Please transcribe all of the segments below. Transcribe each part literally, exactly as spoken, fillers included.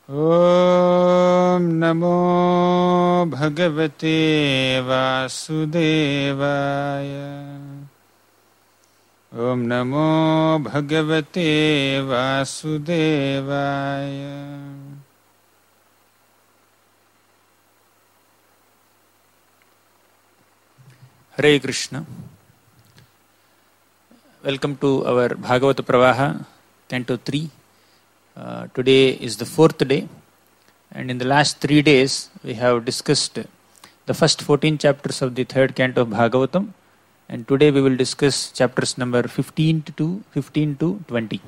Om Namo Bhagavate Vasudevaya. Om Namo Bhagavate Vasudevaya. Hare Krishna. Welcome to our Bhagavata Pravaha, Canto three. Uh, today is the fourth day, and in the last three days we have discussed the first fourteen chapters of the third canto of Bhagavatam, and today we will discuss chapters number fifteen to fifteen to twenty.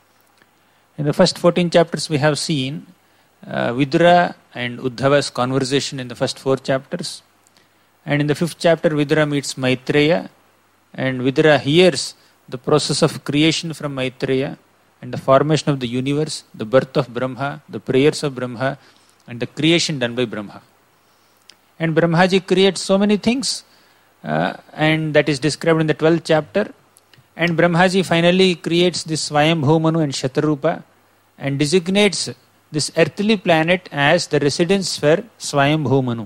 In the first fourteen chapters we have seen uh, Vidura and Uddhava's conversation in the first four chapters, and in the fifth chapter Vidura meets Maitreya, and Vidura hears the process of creation from Maitreya, and the formation of the universe, the birth of Brahma, the prayers of Brahma, and the creation done by Brahma. And Brahmaji creates so many things, uh, and that is described in the twelfth chapter. And Brahmaji finally creates this Swayambhu Manu and Shatarupa, and designates this earthly planet as the residence for Swayambhu Manu.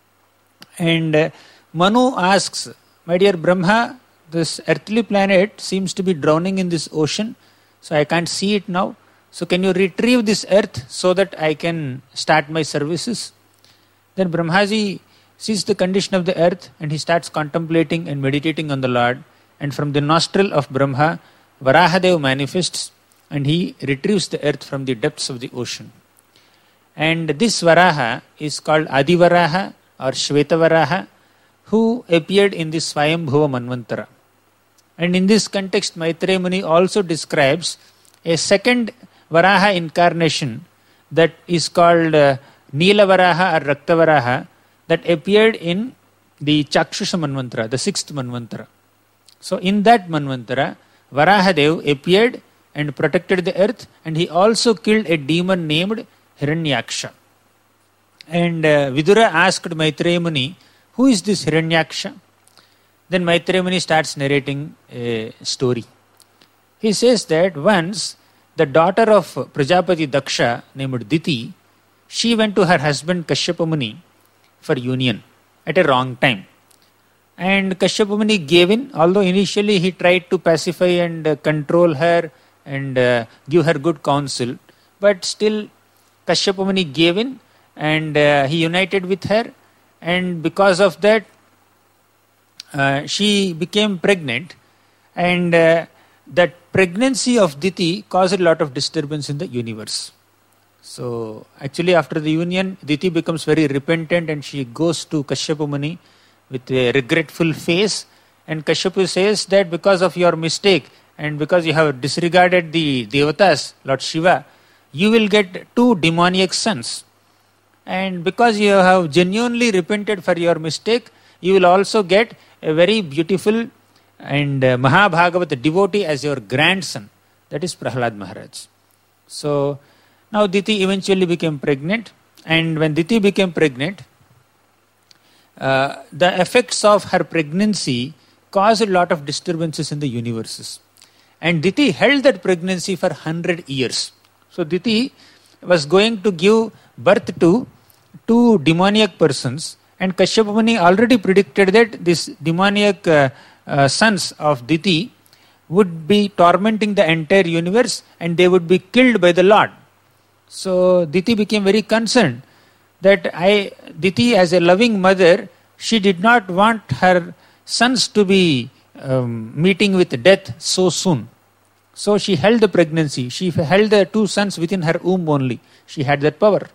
And uh, Manu asks, "My dear Brahma, this earthly planet seems to be drowning in this ocean, so I can't see it now. So can you retrieve this earth so that I can start my services?" Then Brahmaji sees the condition of the earth, and he starts contemplating and meditating on the Lord. And from the nostril of Brahma, Varahadev manifests, and he retrieves the earth from the depths of the ocean. And this Varaha is called Adivaraha or Shvetavaraha, who appeared in the Swayambhuva Manvantara. And in this context, Maitreya Muni also describes a second Varaha incarnation that is called uh, Neela Varaha or Rakta Varaha, that appeared in the Chakshusha Manvantara, the sixth Manvantara. So in that Manvantara, Varahadev appeared and protected the earth, and he also killed a demon named Hiranyaksha. And uh, Vidura asked Maitreya Muni, "Who is this Hiranyaksha?" Then Maitreya Muni starts narrating a story. He says that once the daughter of Prajapati Daksha named Diti, she went to her husband Kashyapa Muni for union at a wrong time. And Kashyapa Muni gave in, although initially he tried to pacify and uh, control her and uh, give her good counsel, but still Kashyapa Muni gave in, and uh, he united with her, and because of that uh, she became pregnant, and uh, that pregnancy of Diti caused a lot of disturbance in the universe. So actually after the union, Diti becomes very repentant, and she goes to Kashyapa Muni with a regretful face, and Kashyapa says that because of your mistake and because you have disregarded the Devatas, Lord Shiva, you will get two demoniac sons. And because you have genuinely repented for your mistake, you will also get a very beautiful and uh, Mahabhagavata devotee as your grandson. That is Prahlad Maharaj. So now Diti eventually became pregnant, and when Diti became pregnant, uh, the effects of her pregnancy caused a lot of disturbances in the universes. And Diti held that pregnancy for one hundred years. So Diti was going to give birth to two demoniac persons, and Kashyapa Muni already predicted that these demoniac uh, uh, sons of Diti would be tormenting the entire universe, and they would be killed by the Lord. So Diti became very concerned that I, Diti as a loving mother, she did not want her sons to be um, meeting with death so soon. So she held the pregnancy. She held the two sons within her womb only. She had that power.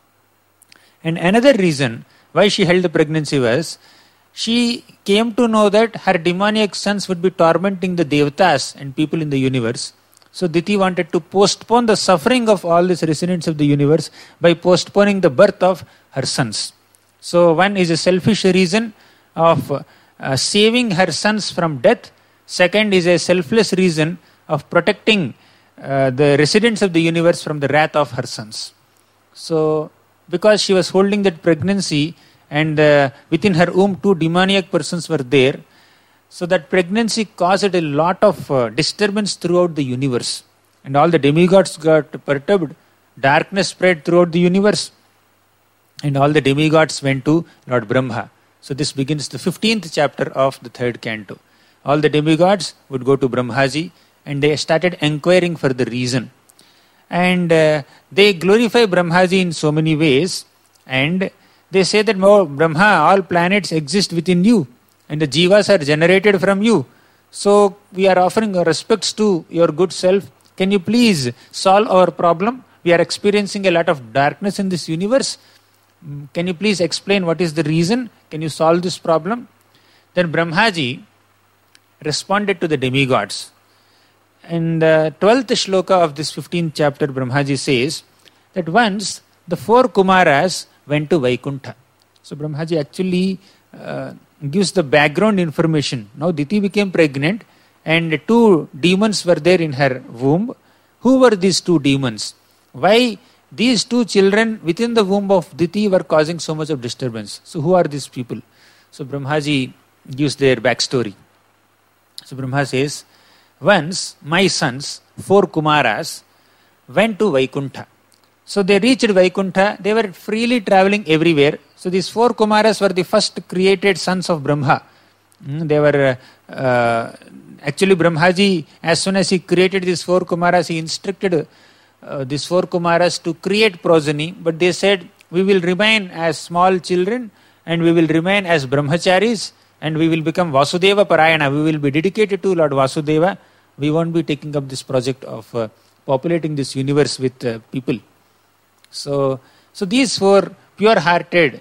And another reason why she held the pregnancy was, she came to know that her demoniac sons would be tormenting the Devatas and people in the universe. So Diti wanted to postpone the suffering of all these residents of the universe by postponing the birth of her sons. So one is a selfish reason of uh, saving her sons from death. Second is a selfless reason of protecting uh, the residents of the universe from the wrath of her sons. So because she was holding that pregnancy, and uh, within her womb two demoniac persons were there, so that pregnancy caused a lot of uh, disturbance throughout the universe, and all the demigods got perturbed darkness spread throughout the universe. And all the demigods went to Lord Brahma. So this begins the fifteenth chapter of the third canto. All the demigods would go to Brahmaji and they started inquiring for the reason. And uh, they glorify Brahmaji in so many ways. And they say that, oh, Brahma, all planets exist within you. And the jivas are generated from you. So we are offering our respects to your good self. Can you please solve our problem? We are experiencing a lot of darkness in this universe. Can you please explain what is the reason? Can you solve this problem? Then Brahmaji responded to the demigods. In the twelfth shloka of this fifteenth chapter, Brahmaji says that once the four Kumaras went to Vaikuntha. So Brahmaji actually uh, gives the background information. Now Diti became pregnant and two demons were there in her womb. Who were these two demons? Why these two children within the womb of Diti were causing so much of disturbance? So who are these people? So Brahmaji gives their backstory. So Brahma says, once my sons, four Kumaras, went to Vaikuntha. So they reached Vaikuntha, they were freely traveling everywhere. So these four Kumaras were the first created sons of Brahma. They were, uh, actually Brahmaji, as soon as he created these four Kumaras, he instructed uh, these four Kumaras to create progeny. But they said, we will remain as small children and we will remain as Brahmacharis and we will become Vasudeva Parayana. We will be dedicated to Lord Vasudeva. We won't be taking up this project of uh, populating this universe with uh, people. So, so these four pure-hearted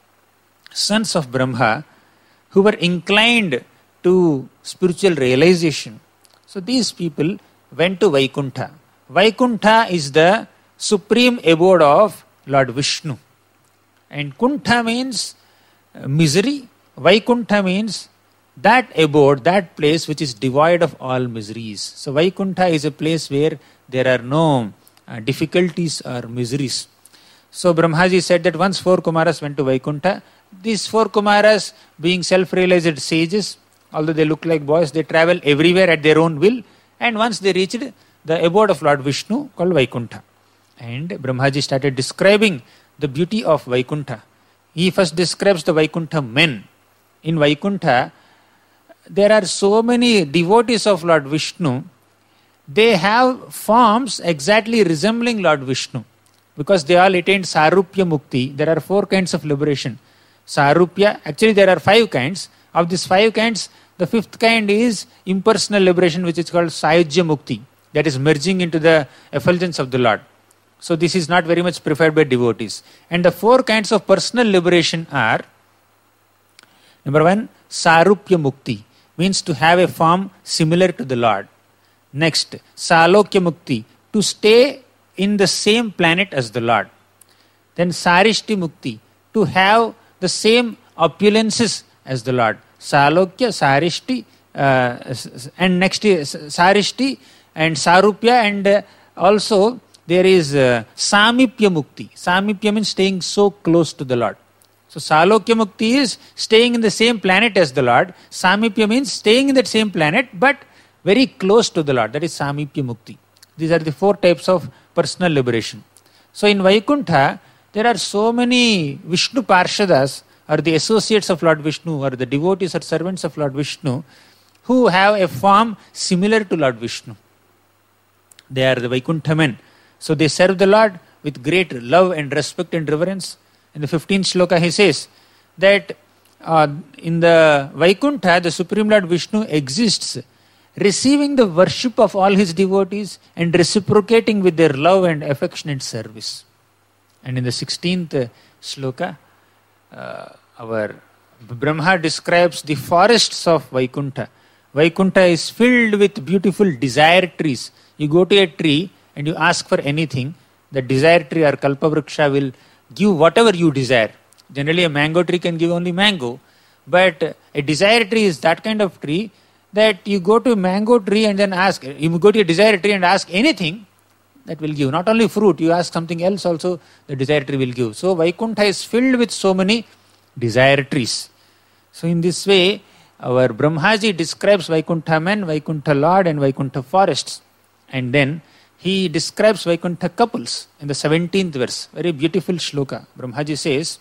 sons of Brahma who were inclined to spiritual realization. So these people went to Vaikuntha. Vaikuntha is the supreme abode of Lord Vishnu. And Kuntha means misery. Vaikuntha means that abode, that place which is devoid of all miseries. So Vaikuntha is a place where there are no uh, difficulties or miseries. So Brahmaji said that once four Kumaras went to Vaikuntha, these four Kumaras being self-realized sages, although they look like boys, they travel everywhere at their own will. And once they reached the abode of Lord Vishnu called Vaikuntha. And Brahmaji started describing the beauty of Vaikuntha. He first describes the Vaikuntha men. In Vaikuntha, there are so many devotees of Lord Vishnu. They have forms exactly resembling Lord Vishnu because they all attained Sarupya Mukti. There are four kinds of liberation. Sarupya, actually there are five kinds. Of these five kinds, the fifth kind is impersonal liberation, which is called Sayujya Mukti. That is merging into the effulgence of the Lord. So this is not very much preferred by devotees. And the four kinds of personal liberation are, number one, Sarupya Mukti, means to have a form similar to the Lord. Next, Salokya Mukti, to stay in the same planet as the Lord. Then Sarishti Mukti, to have the same opulences as the Lord. Salokya, Sarishti, uh, and next is Sarishti and Sarupya, and uh, also there is uh, Samipya Mukti. Samipya means staying so close to the Lord. So Salokya Mukti is staying in the same planet as the Lord. Samipya means staying in that same planet but very close to the Lord. That is Samipya Mukti. These are the four types of personal liberation. So in Vaikuntha, there are so many Vishnu Parshadas, or the associates of Lord Vishnu, or the devotees or servants of Lord Vishnu, who have a form similar to Lord Vishnu. They are the Vaikuntha men. So they serve the Lord with great love and respect and reverence. In the fifteenth shloka he says that uh, in the Vaikuntha, the Supreme Lord Vishnu exists, receiving the worship of all his devotees and reciprocating with their love and affectionate service. And in the sixteenth shloka, uh, our Brahma describes the forests of Vaikuntha. Vaikuntha is filled with beautiful desire trees. You go to a tree and you ask for anything, the desire tree or Kalpavriksha will give whatever you desire. Generally a mango tree can give only mango, but a desire tree is that kind of tree that you go to a mango tree and then ask, you go to a desire tree and ask anything, that will give. Not only fruit, you ask something else also, the desire tree will give. So Vaikuntha is filled with so many desire trees. So in this way, our Brahmaji describes Vaikuntha men, Vaikuntha Lord and Vaikuntha forests. And then he describes Vaikuntha couples in the seventeenth verse. Very beautiful shloka. Brahmaji says,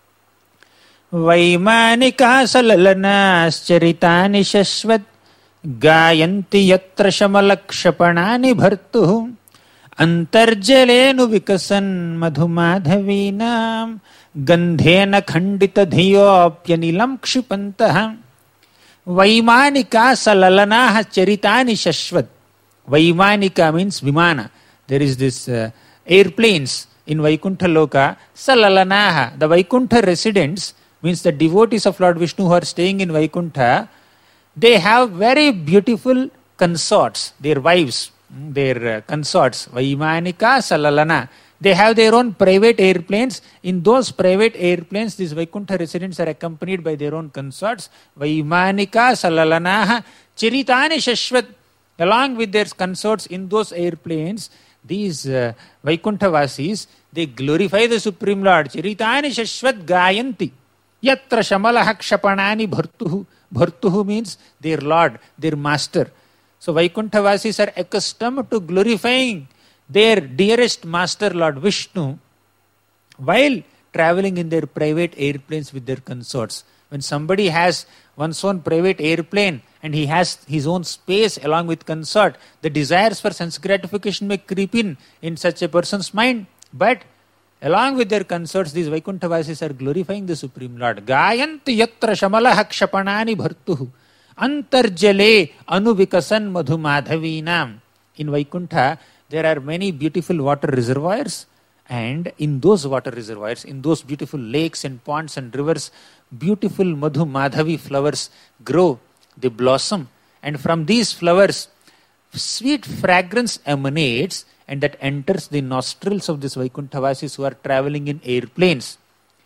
Vaimanika salalanaschritani shashvat gayanti yatra shamalakshapanani bhartuhu antarjalenu vikasan madhumadhavinam gandhena khandita dhiyopyanilam kshipantah. Vaimanika salalanaha charitani shashvat. Vaimanika means Vimana. There is this uh, airplanes in Vaikuntha Loka. Salalanaha. The Vaikuntha residents means the devotees of Lord Vishnu who are staying in Vaikuntha. They have very beautiful consorts, their wives, their uh, consorts. Vaimanika salalana. They have their own private airplanes. In those private airplanes, these Vaikuntha residents are accompanied by their own consorts. Vaimanika salalanaha chiritani shashvat. Along with their consorts in those airplanes, these uh, Vaikuntha Vasis, they glorify the Supreme Lord. Chiritani shashvat gayanti. Yatra shamalaha kshapanani bhartuhu. Bhartuhu means their Lord, their Master. So Vaikuntha Vasis are accustomed to glorifying their dearest Master Lord Vishnu while traveling in their private airplanes with their consorts. When somebody has one's own private airplane and he has his own space along with consort, the desires for sense gratification may creep in in such a person's mind. But along with their consorts, these Vaikuntha Vasis are glorifying the Supreme Lord. Gayanti yatra shamalaha kshapanani bhartuhu antarjale anuvikasan madhumadhavinam. In Vaikuntha, there are many beautiful water reservoirs, and in those water reservoirs, in those beautiful lakes and ponds and rivers, beautiful Madhu Madhavi flowers grow, they blossom, and from these flowers, sweet fragrance emanates, and that enters the nostrils of these Vaikuntha Vasis who are traveling in airplanes.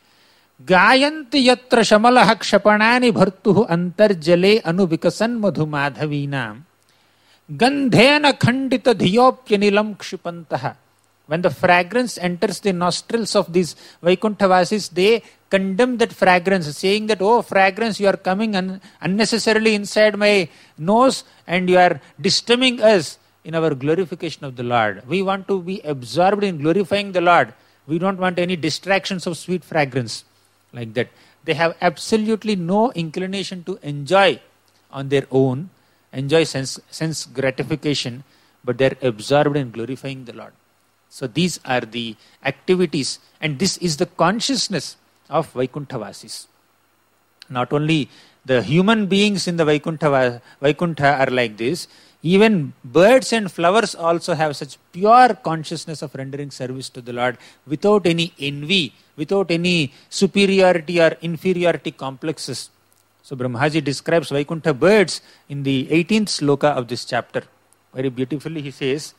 Gayanti yatra shamalaha kshapanani bhartuhu antarjale anuvikasan madhu madhavinam gandhena khandita dhiyopyanilam kshipantaha. When the fragrance enters the nostrils of these Vaikuntha Vasis, they condemn that fragrance, saying that, oh, fragrance, you are coming un- unnecessarily inside my nose and you are disturbing us in our glorification of the Lord. We want to be absorbed in glorifying the Lord. We don't want any distractions of sweet fragrance like that. They have absolutely no inclination to enjoy on their own, enjoy sense, sense gratification, but they are absorbed in glorifying the Lord. So these are the activities, and this is the consciousness of Vaikuntha Vasis. Not only the human beings in the Vaikuntha, Vaikuntha are like this, even birds and flowers also have such pure consciousness of rendering service to the Lord without any envy, without any superiority or inferiority complexes. So Brahmaji describes Vaikuntha birds in the eighteenth sloka of this chapter. Very beautifully he says,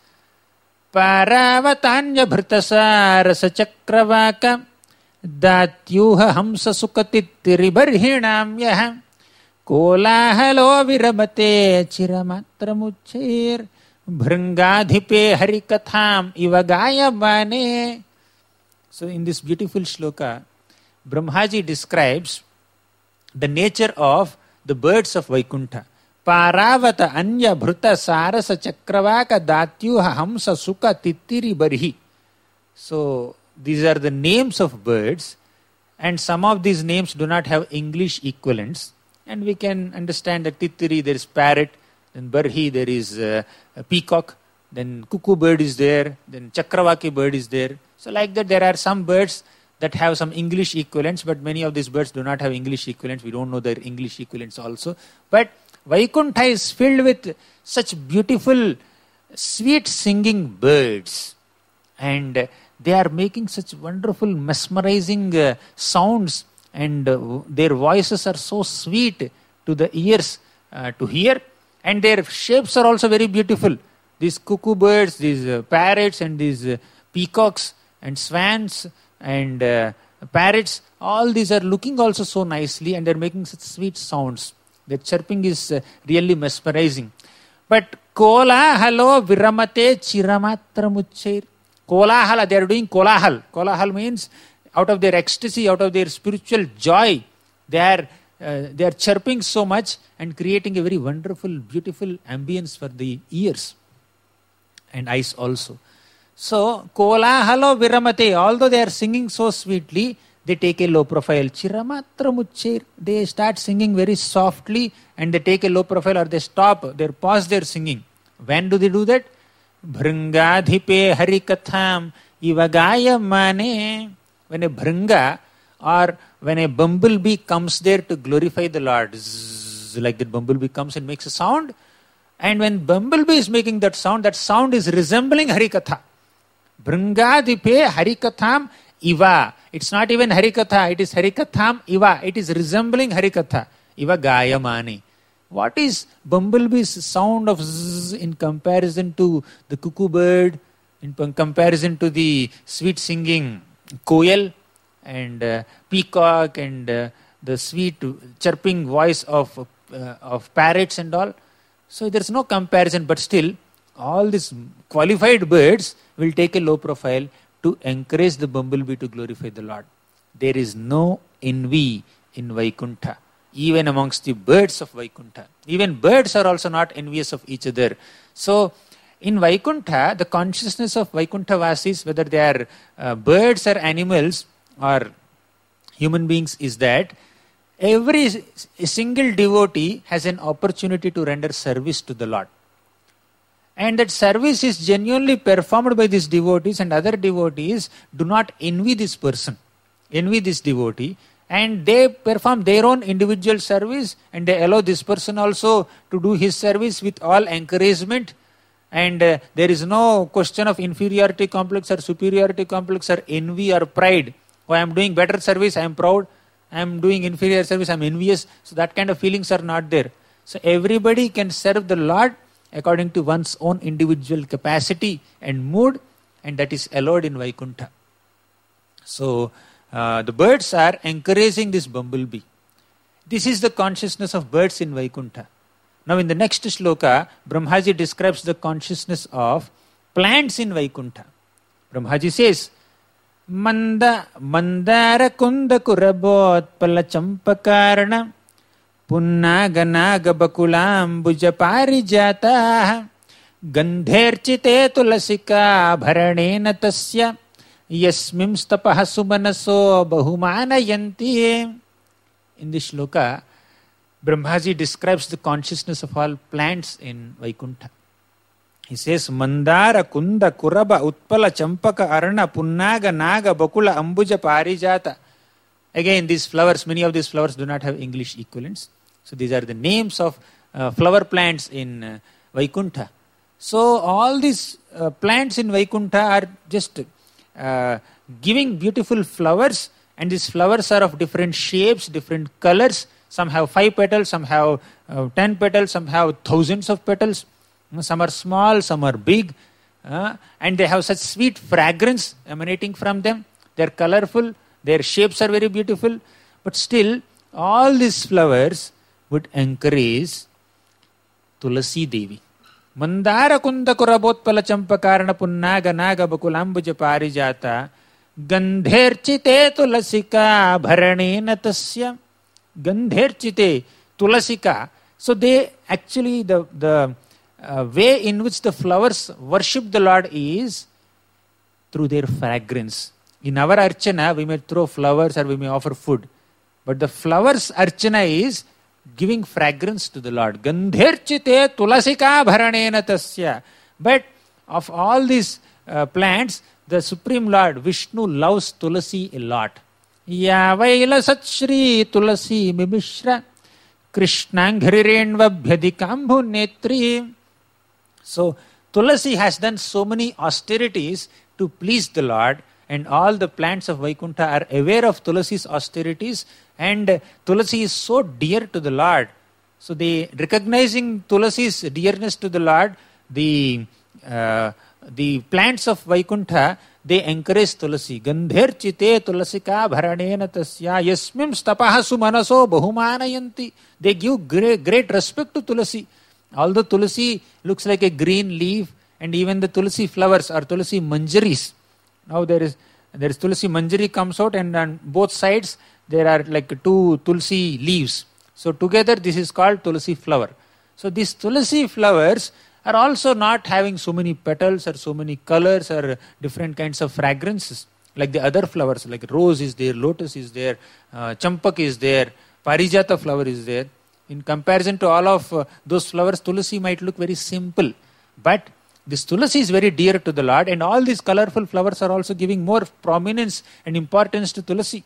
Paravatanya bhrtasara sachakravaka datyuha hamsa sukatittiribarhinam yaha kolahalo viramate chiramatramuchir bhringadhipe harikatham ivagayamane. So in this beautiful shloka, Brahmaji describes the nature of the birds of Vaikuntha. Paravata anya bhruta sarasa chakravaka datyuha hamsa sukha tittiri barhi. So these are the names of birds, and some of these names do not have English equivalents, and we can understand that tittiri, there is parrot, then barhi, there is uh, a peacock, then cuckoo bird is there, then chakravaki bird is there. So like that, there are some birds that have some English equivalents, but many of these birds do not have English equivalents. We don't know their English equivalents also. But Vaikuntha is filled with such beautiful, sweet singing birds, and they are making such wonderful, mesmerizing uh, sounds, and uh, their voices are so sweet to the ears uh, to hear, and their shapes are also very beautiful. These cuckoo birds, these uh, parrots, and these uh, peacocks and swans and uh, parrots, all these are looking also so nicely, and they are making such sweet sounds. The chirping is uh, really mesmerizing. But kolahalo viramate chiramatramuchair. Kolahala, they are doing kolahal. Kolahal means out of their ecstasy, out of their spiritual joy, they are uh, they are chirping so much and creating a very wonderful, beautiful ambience for the ears. and ice also. So, kolahalo viramate, although they are singing so sweetly, they take a low profile. Chiramatra muchir, they start singing very softly and they take a low profile, or they stop, they pause their singing. When do they do that? Bhringadhipe harikatham ivagaya mane. When a bhringa or when a bumblebee comes there to glorify the Lord, zzz, like that bumblebee comes and makes a sound. And when bumblebee is making that sound, that sound is resembling harikatha. Bhringadipe harikatham iva. It's not even harikatha, it is harikatham iva. It is resembling harikatha. Iva gayamani. What is bumblebee's sound of zzz in comparison to the cuckoo bird, in comparison to the sweet singing koel and uh, peacock and uh, the sweet chirping voice of, uh, of parrots and all? So there's no comparison, but still all these qualified birds will take a low profile to encourage the bumblebee to glorify the Lord. There is no envy in Vaikuntha, even amongst the birds of Vaikuntha. Even birds are also not envious of each other. So in Vaikuntha, the consciousness of Vaikuntha Vasis, whether they are uh, birds or animals or human beings, is that every single devotee has an opportunity to render service to the Lord. And that service is genuinely performed by these devotees, and other devotees do not envy this person, envy this devotee, and they perform their own individual service and they allow this person also to do his service with all encouragement. And uh, there is no question of inferiority complex or superiority complex or envy or pride. Oh, I am doing better service, I am proud. I am doing inferior service, I am envious. So that kind of feelings are not there. So everybody can serve the Lord according to one's own individual capacity and mood, and that is allowed in Vaikuntha. So uh, the birds are encouraging this bumblebee. This is the consciousness of birds in Vaikuntha. Now in the next shloka, Brahmaji describes the consciousness of plants in Vaikuntha. Brahmaji says, Manda mandara kunda kurabot pala champakarna punnaga naga bakulam buja parijata gandherchite tulasika bharanena tasya yasmim stapaha sumanaso bahumanayanti. In this shloka, Brahmaji describes the consciousness of all plants in Vaikuntha. He says, Mandara, Kunda, Kuraba, Utpala, Champaka, Arana, Punnaga, Naga, Bakula, Ambuja, Parijata. Again, these flowers, many of these flowers do not have English equivalents. So these are the names of uh, flower plants in uh, Vaikuntha. So all these uh, plants in Vaikuntha are just uh, giving beautiful flowers, and these flowers are of different shapes, different colors. Some have five petals, some have uh, ten petals, some have thousands of petals. Some are small, some are big, uh, and they have such sweet fragrance emanating from them. They are colorful, their shapes are very beautiful, but still all these flowers would encourage Tulasi Devi. Mandara kunda kurabotpala champakarana punnaga naga bakulambuja parijata gandherchite tulasika bharanena tasya. Gandherchite tulasika. So they actually, the, the uh, way in which the flowers worship the Lord is through their fragrance. In our archana, we may throw flowers or we may offer food. But the flowers archana is giving fragrance to the Lord. Gandherchite tulasika bharanena tasya. But of all these uh, plants, the Supreme Lord Vishnu loves Tulasi a lot. Yavaila Satshri Tulasi Mimishra Krishnangarirenvabhyadikambhu netri. So Tulasi has done so many austerities to please the Lord, and all the plants of Vaikuntha are aware of Tulasi's austerities, and Tulasi is so dear to the Lord. So they, recognizing Tulasi's dearness to the Lord, the uh, the plants of Vaikuntha, they encourage Tulasi. Gandherchite tulasika bharanena tasya yasmim stapaha sumanaso bahumanayanti. They give great, great respect to Tulasi. Although Tulasi looks like a green leaf, and even the Tulasi flowers are Tulasi manjaris. Now there is there is Tulasi manjari comes out, and on both sides there are like two Tulasi leaves. So together this is called Tulasi flower. So these Tulasi flowers are also not having so many petals or so many colors or different kinds of fragrances like the other flowers, like rose is there, lotus is there, uh, champak is there, parijata flower is there. In comparison to all of uh, those flowers, tulasi might look very simple. But this tulasi is very dear to the Lord, and all these colorful flowers are also giving more prominence and importance to tulasi.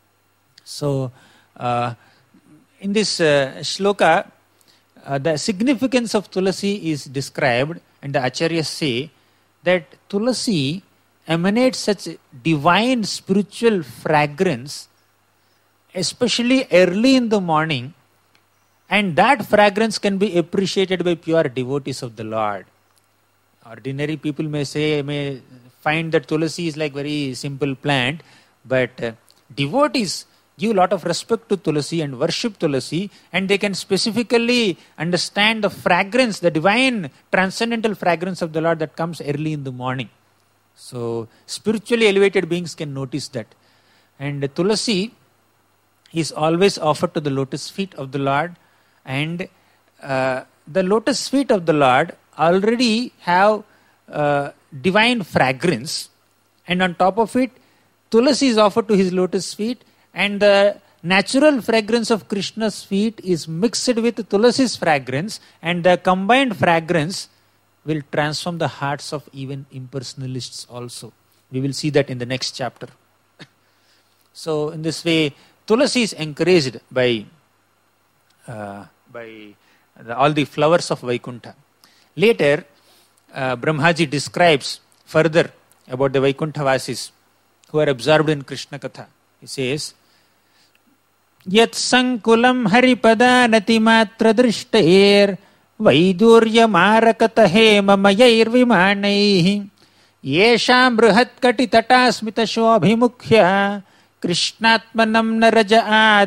So, uh, in this uh, shloka, uh, the significance of tulasi is described, and the acharyas say that tulasi emanates such divine spiritual fragrance, especially early in the morning, and that fragrance can be appreciated by pure devotees of the Lord. Ordinary people may say, may find that tulasi is like very simple plant, but uh, devotees give a lot of respect to tulasi and worship tulasi, and they can specifically understand the fragrance, the divine transcendental fragrance of the Lord that comes early in the morning. So, spiritually elevated beings can notice that. And tulasi is always offered to the lotus feet of the Lord, and uh, the lotus feet of the Lord already have uh, divine fragrance, and on top of it, tulasi is offered to his lotus feet, and the natural fragrance of Krishna's feet is mixed with tulasi's fragrance, and the combined fragrance will transform the hearts of even impersonalists also. We will see that in the next chapter. So, in this way, tulasi is encouraged by uh, by the, all the flowers of Vaikuntha. Later, uh, Brahmaji describes further about the Vaikuntha-vasis who are absorbed in Krishna Katha. He says, Yat sankulam haripada natimatra drishtair vaidurya marakata hema mayair vimanaihi yesham bruhat kati tatasmita shobhimukhya krishnatmanam naraja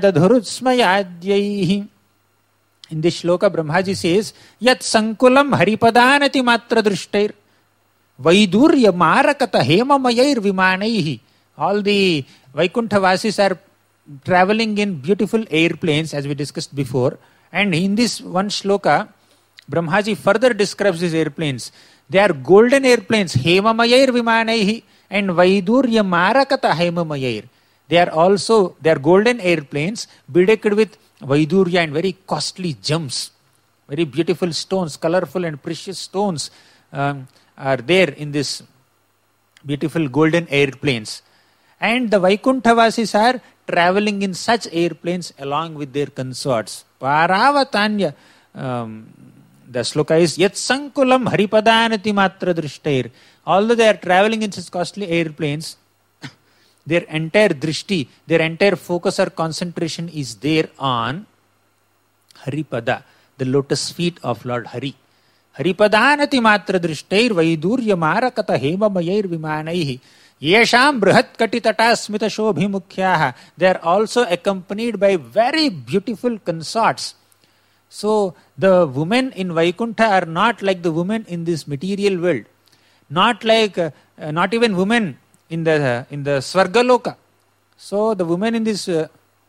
adadhurutsmayadhyaihi. In this shloka, Brahmaji says, Yat sankulam haripadanati matra drishtair vaidurya marakata hema mayair vimanaihi. All the Vaikuntha Vasis are traveling in beautiful airplanes, as we discussed before. And in this one shloka, Brahmaji further describes these airplanes. They are golden airplanes, hema mayair vimanaihi, and vaidurya marakata hema mayair. They are also, they are golden airplanes bedecked with Vaidurya and very costly gems, very beautiful stones, colorful and precious stones um, are there in this beautiful golden airplanes. And the Vaikuntha-vasis are traveling in such airplanes along with their consorts. Paravatanya, um, the shloka is, Yat sankulam haripadanati matra drishtair. Although they are traveling in such costly airplanes, their entire drishti, their entire focus or concentration is there on Haripada, the lotus feet of Lord Hari. Haripadanati matra drishtair vaidurya marakata hema mayair vimanaihi yesham bruhat kati tatasmita shobhimukhyaha. They are also accompanied by very beautiful consorts. So, the women in Vaikuntha are not like the women in this material world. Not like, uh, not even women in the uh, in the Svargaloka. So the women in this uh,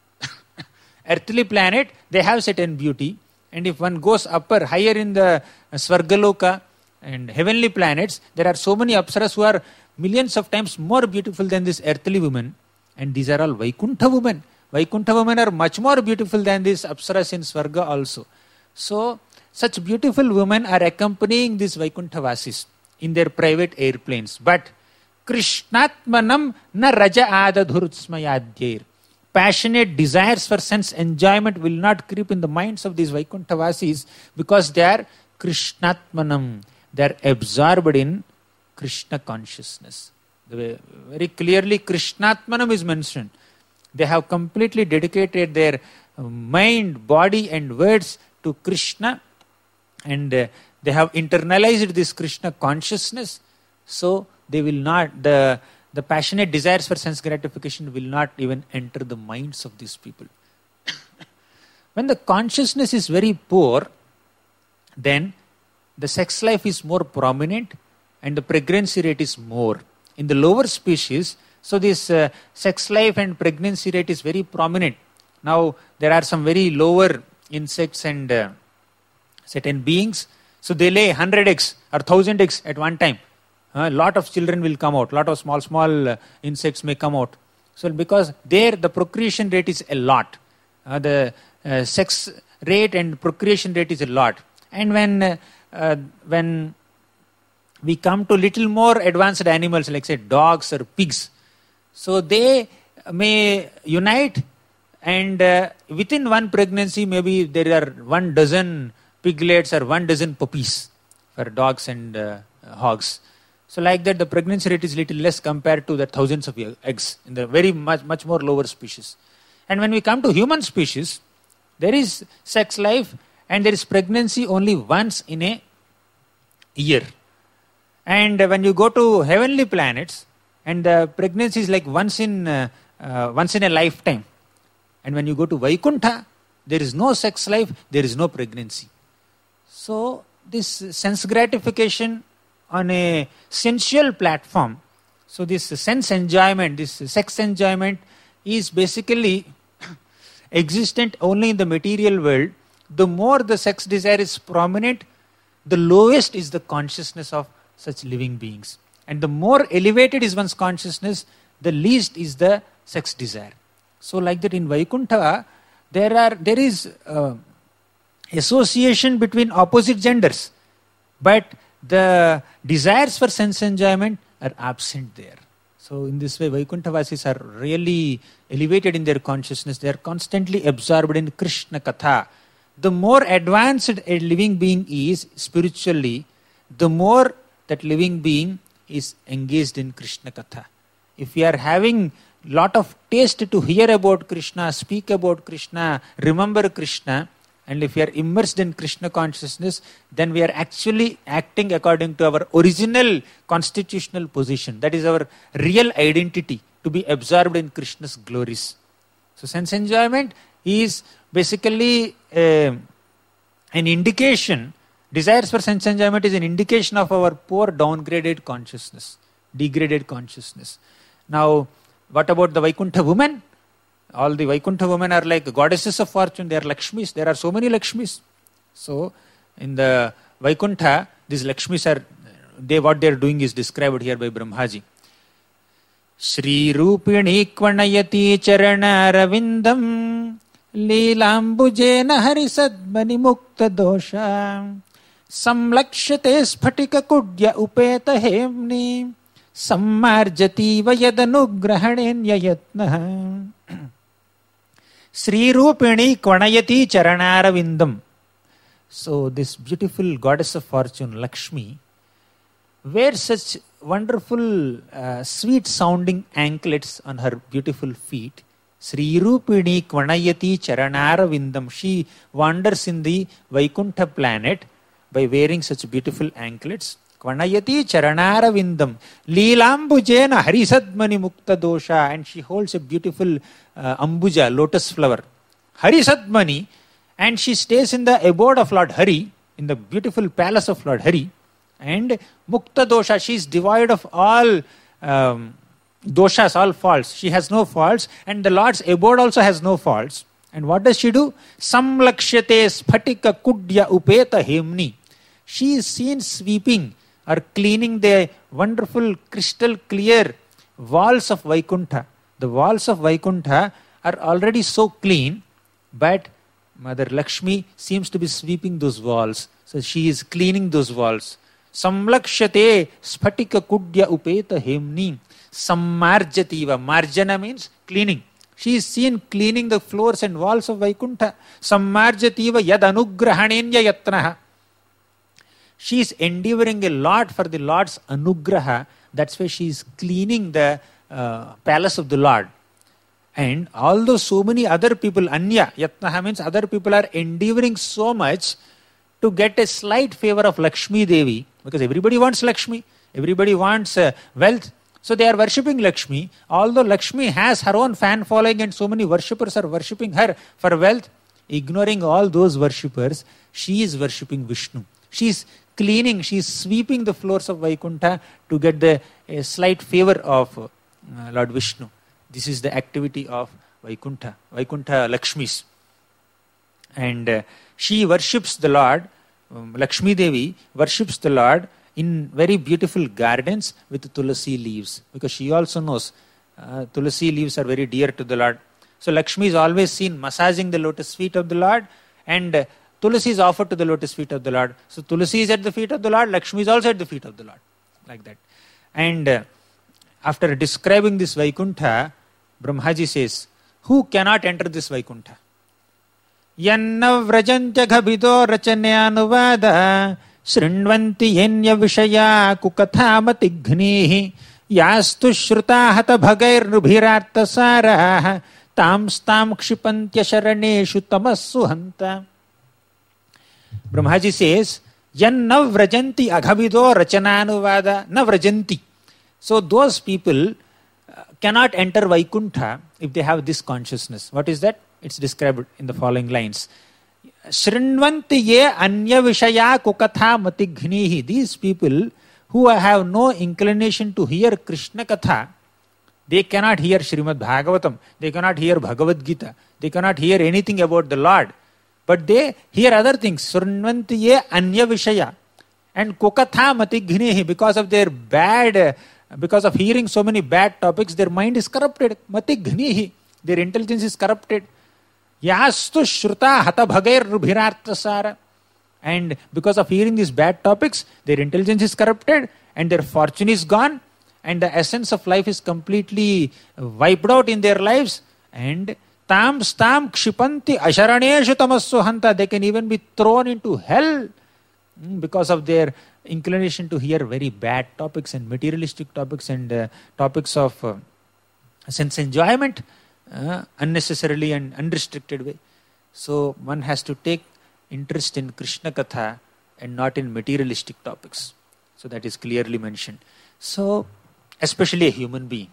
earthly planet, they have certain beauty, and if one goes upper, higher in the uh, Svargaloka and heavenly planets, there are so many apsaras who are millions of times more beautiful than this earthly women, and these are all Vaikuntha women. Vaikuntha women are much more beautiful than these apsaras in Svarga also. So such beautiful women are accompanying these Vaikuntha Vasis in their private airplanes, but Krishnatmanam na raja adadhurutsmayadhyir. Passionate desires for sense enjoyment will not creep in the minds of these Vaikuntha Vasis because they are Krishnatmanam. They are absorbed in Krishna consciousness. Very clearly Krishnatmanam is mentioned. They have completely dedicated their mind, body and words to Krishna, and uh, they have internalized this Krishna consciousness. So they will not, the, the passionate desires for sense gratification will not even enter the minds of these people. When the consciousness is very poor, then the sex life is more prominent and the pregnancy rate is more. In the lower species, so this uh, sex life and pregnancy rate is very prominent. Now, there are some very lower insects and uh, certain beings. So they lay one hundred eggs or one thousand eggs at one time. A lot of children will come out. A lot of small, small uh, insects may come out. So because there the procreation rate is a lot. Uh, the uh, sex rate and procreation rate is a lot. And when uh, uh, when we come to little more advanced animals like say dogs or pigs, so they may unite and uh, within one pregnancy maybe there are one dozen piglets or one dozen puppies for dogs and uh, hogs. So like that the pregnancy rate is little less compared to the thousands of eggs in the very much, much more lower species. And when we come to human species, there is sex life and there is pregnancy only once in a year. And when you go to heavenly planets, and the pregnancy is like once in uh, uh, once in a lifetime. And when you go to Vaikuntha, there is no sex life, there is no pregnancy. So this sense gratification on a sensual platform, so this sense enjoyment, this sex enjoyment is basically existent only in the material world. The more the sex desire is prominent, the lowest is the consciousness of such living beings. And the more elevated is one's consciousness, the least is the sex desire. So like that in Vaikuntha, there are there is uh, association between opposite genders, but the desires for sense enjoyment are absent there. So in this way, Vaikuntha-vasis are really elevated in their consciousness. They are constantly absorbed in Krishna Katha. The more advanced a living being is spiritually, the more that living being is engaged in Krishna Katha. If we are having lot of taste to hear about Krishna, speak about Krishna, remember Krishna, and if we are immersed in Krishna consciousness, then we are actually acting according to our original constitutional position. That is our real identity, to be absorbed in Krishna's glories. So sense enjoyment is basically a, an indication, desires for sense enjoyment is an indication of our poor downgraded consciousness, degraded consciousness. Now, what about the Vaikuntha women? All the Vaikuntha women are like goddesses of fortune. They are Lakshmis. There are so many Lakshmis. So, in the Vaikuntha, these Lakshmis are, they what they are doing is described here by Brahmaji. Shri Rupini Kvanayati Charana Ravindam Leelambujena Harisadmani Mukta Dosha Samlakshate Sphatika Kudya Upeta Hemni Sammarjati Vayadanugrahane Yatnaha. Sri Rupini Kvanayati Charanaravindam. So this beautiful goddess of fortune, Lakshmi, wears such wonderful, uh, sweet sounding anklets on her beautiful feet. Sri Rupini Kvanayati Charanaravindam. She wanders in the Vaikuntha planet by wearing such beautiful anklets. Kvanayati Charanaravindam Leelambujena Harisadmani Mukta Dosha, and she holds a beautiful uh, ambuja, lotus flower. Harisadmani, and she stays in the abode of Lord Hari, in the beautiful palace of Lord Hari. And Mukta Dosha, she is devoid of all um, doshas, all faults. She has no faults, and the Lord's abode also has no faults. And what does she do? Samlakshate Sphatika Kudya Upeta Hemni. She is seen sweeping or cleaning the wonderful crystal clear walls of Vaikuntha. The walls of Vaikuntha are already so clean, but Mother Lakshmi seems to be sweeping those walls. So she is cleaning those walls. Samlakshate Sphatika Kudya Upeta Hemni. Sammarjativa. Marjana means cleaning. She is seen cleaning the floors and walls of Vaikuntha. Sammarjativa Yad Anugrahanenya Yatnaha. She is endeavoring a lot for the Lord's anugraha. That's why she is cleaning the uh, palace of the Lord. And although so many other people, anya, yatnaha means other people are endeavoring so much to get a slight favor of Lakshmi Devi, because everybody wants Lakshmi, everybody wants uh, wealth. So they are worshipping Lakshmi. Although Lakshmi has her own fan following and so many worshippers are worshipping her for wealth, ignoring all those worshippers, she is worshipping Vishnu. She is cleaning, she is sweeping the floors of Vaikuntha to get the a slight favor of uh, Lord Vishnu. This is the activity of Vaikuntha, Vaikuntha Lakshmis. And uh, she worships the Lord um, Lakshmi Devi worships the Lord in very beautiful gardens with tulasi leaves, because she also knows uh, tulasi leaves are very dear to the Lord. So Lakshmi is always seen massaging the lotus feet of the Lord, and uh, tulasi is offered to the lotus feet of the Lord. So tulasi is at the feet of the Lord, Lakshmi is also at the feet of the Lord, like that. And uh, after describing this Vaikuntha, Brahmaji says, who cannot enter this Vaikuntha? Yanna vrajantya ghabito rachanyanuvada Srinvanti yenya vishaya kukathamati ghnihi Yastu shruta hata bhagair nubhirartha saraha Tam stam kshipantya sharaneshu tamassu hanta. Brahmaji says, Yan na vrajanti aghavido rachananuvada na vrajanti. So those people cannot enter Vaikuntha if they have this consciousness. What is that? It's described in the following lines. Srinvanti ye anya vishaya kukatha matighnihi. These people who have no inclination to hear Krishna Katha, they cannot hear Srimad Bhagavatam, they cannot hear Bhagavad Gita, they cannot hear anything about the Lord, but they hear other things. Srinvanti ye anya vishaya. And kukatha matighnihi, because of their bad, because of hearing so many bad topics, their mind is corrupted. Matighnihi, their intelligence is corrupted. Yastu shruta hata bhagair rubhirartha sara. And because of hearing these bad topics, their intelligence is corrupted and their fortune is gone and the essence of life is completely wiped out in their lives. And tam stam kshipanti asharaneshu tamassu hanta. They can even be thrown into hell because of their inclination to hear very bad topics and materialistic topics and uh, topics of uh, sense enjoyment. Uh, unnecessarily and unrestricted way. So one has to take interest in Krishna Katha and not in materialistic topics. So that is clearly mentioned. So especially a human being.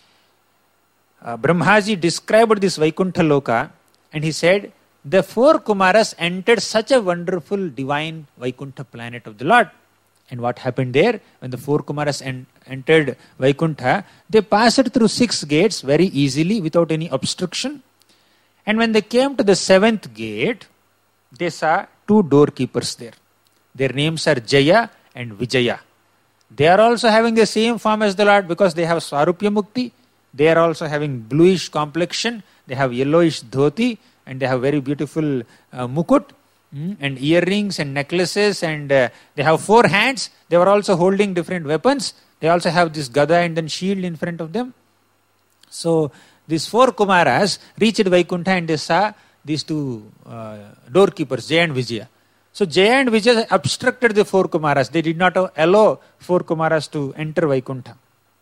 Uh, Brahmaji described this Vaikuntha Loka and he said, the four Kumaras entered such a wonderful divine Vaikuntha planet of the Lord. And what happened there? When the four Kumaras en- entered Vaikuntha, they passed through six gates very easily without any obstruction. And when they came to the seventh gate, they saw two doorkeepers there. Their names are Jaya and Vijaya. They are also having the same form as the Lord because they have Swarupya Mukti. They are also having bluish complexion. They have yellowish dhoti and they have very beautiful uh, mukut. And earrings and necklaces, and uh, they have four hands. They were also holding different weapons. They also have this gada and then shield in front of them. So these four Kumaras reached Vaikuntha and they saw these two uh, doorkeepers, Jaya and Vijaya. So Jaya and Vijaya obstructed the four Kumaras. They did not allow four Kumaras to enter Vaikuntha.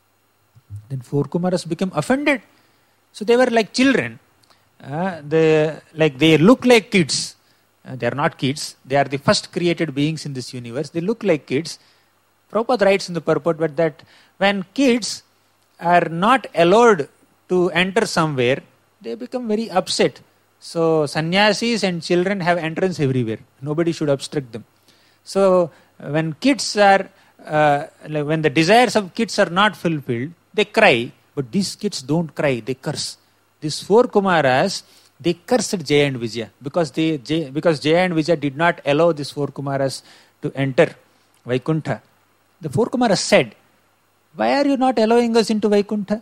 Then four Kumaras became offended. So they were like children. Uh, they, like they look like kids. Uh, they are not kids. They are the first created beings in this universe. They look like kids. Prabhupada writes in the purport but that when kids are not allowed to enter somewhere, they become very upset. So sannyasis and children have entrance everywhere. Nobody should obstruct them. So when kids are, uh, like when the desires of kids are not fulfilled, they cry. But these kids don't cry, they curse. These four Kumaras, they cursed Jaya and Vijaya because they Jaya, because Jaya and Vijaya did not allow these four Kumaras to enter Vaikuntha. The four Kumaras said, why are you not allowing us into Vaikuntha?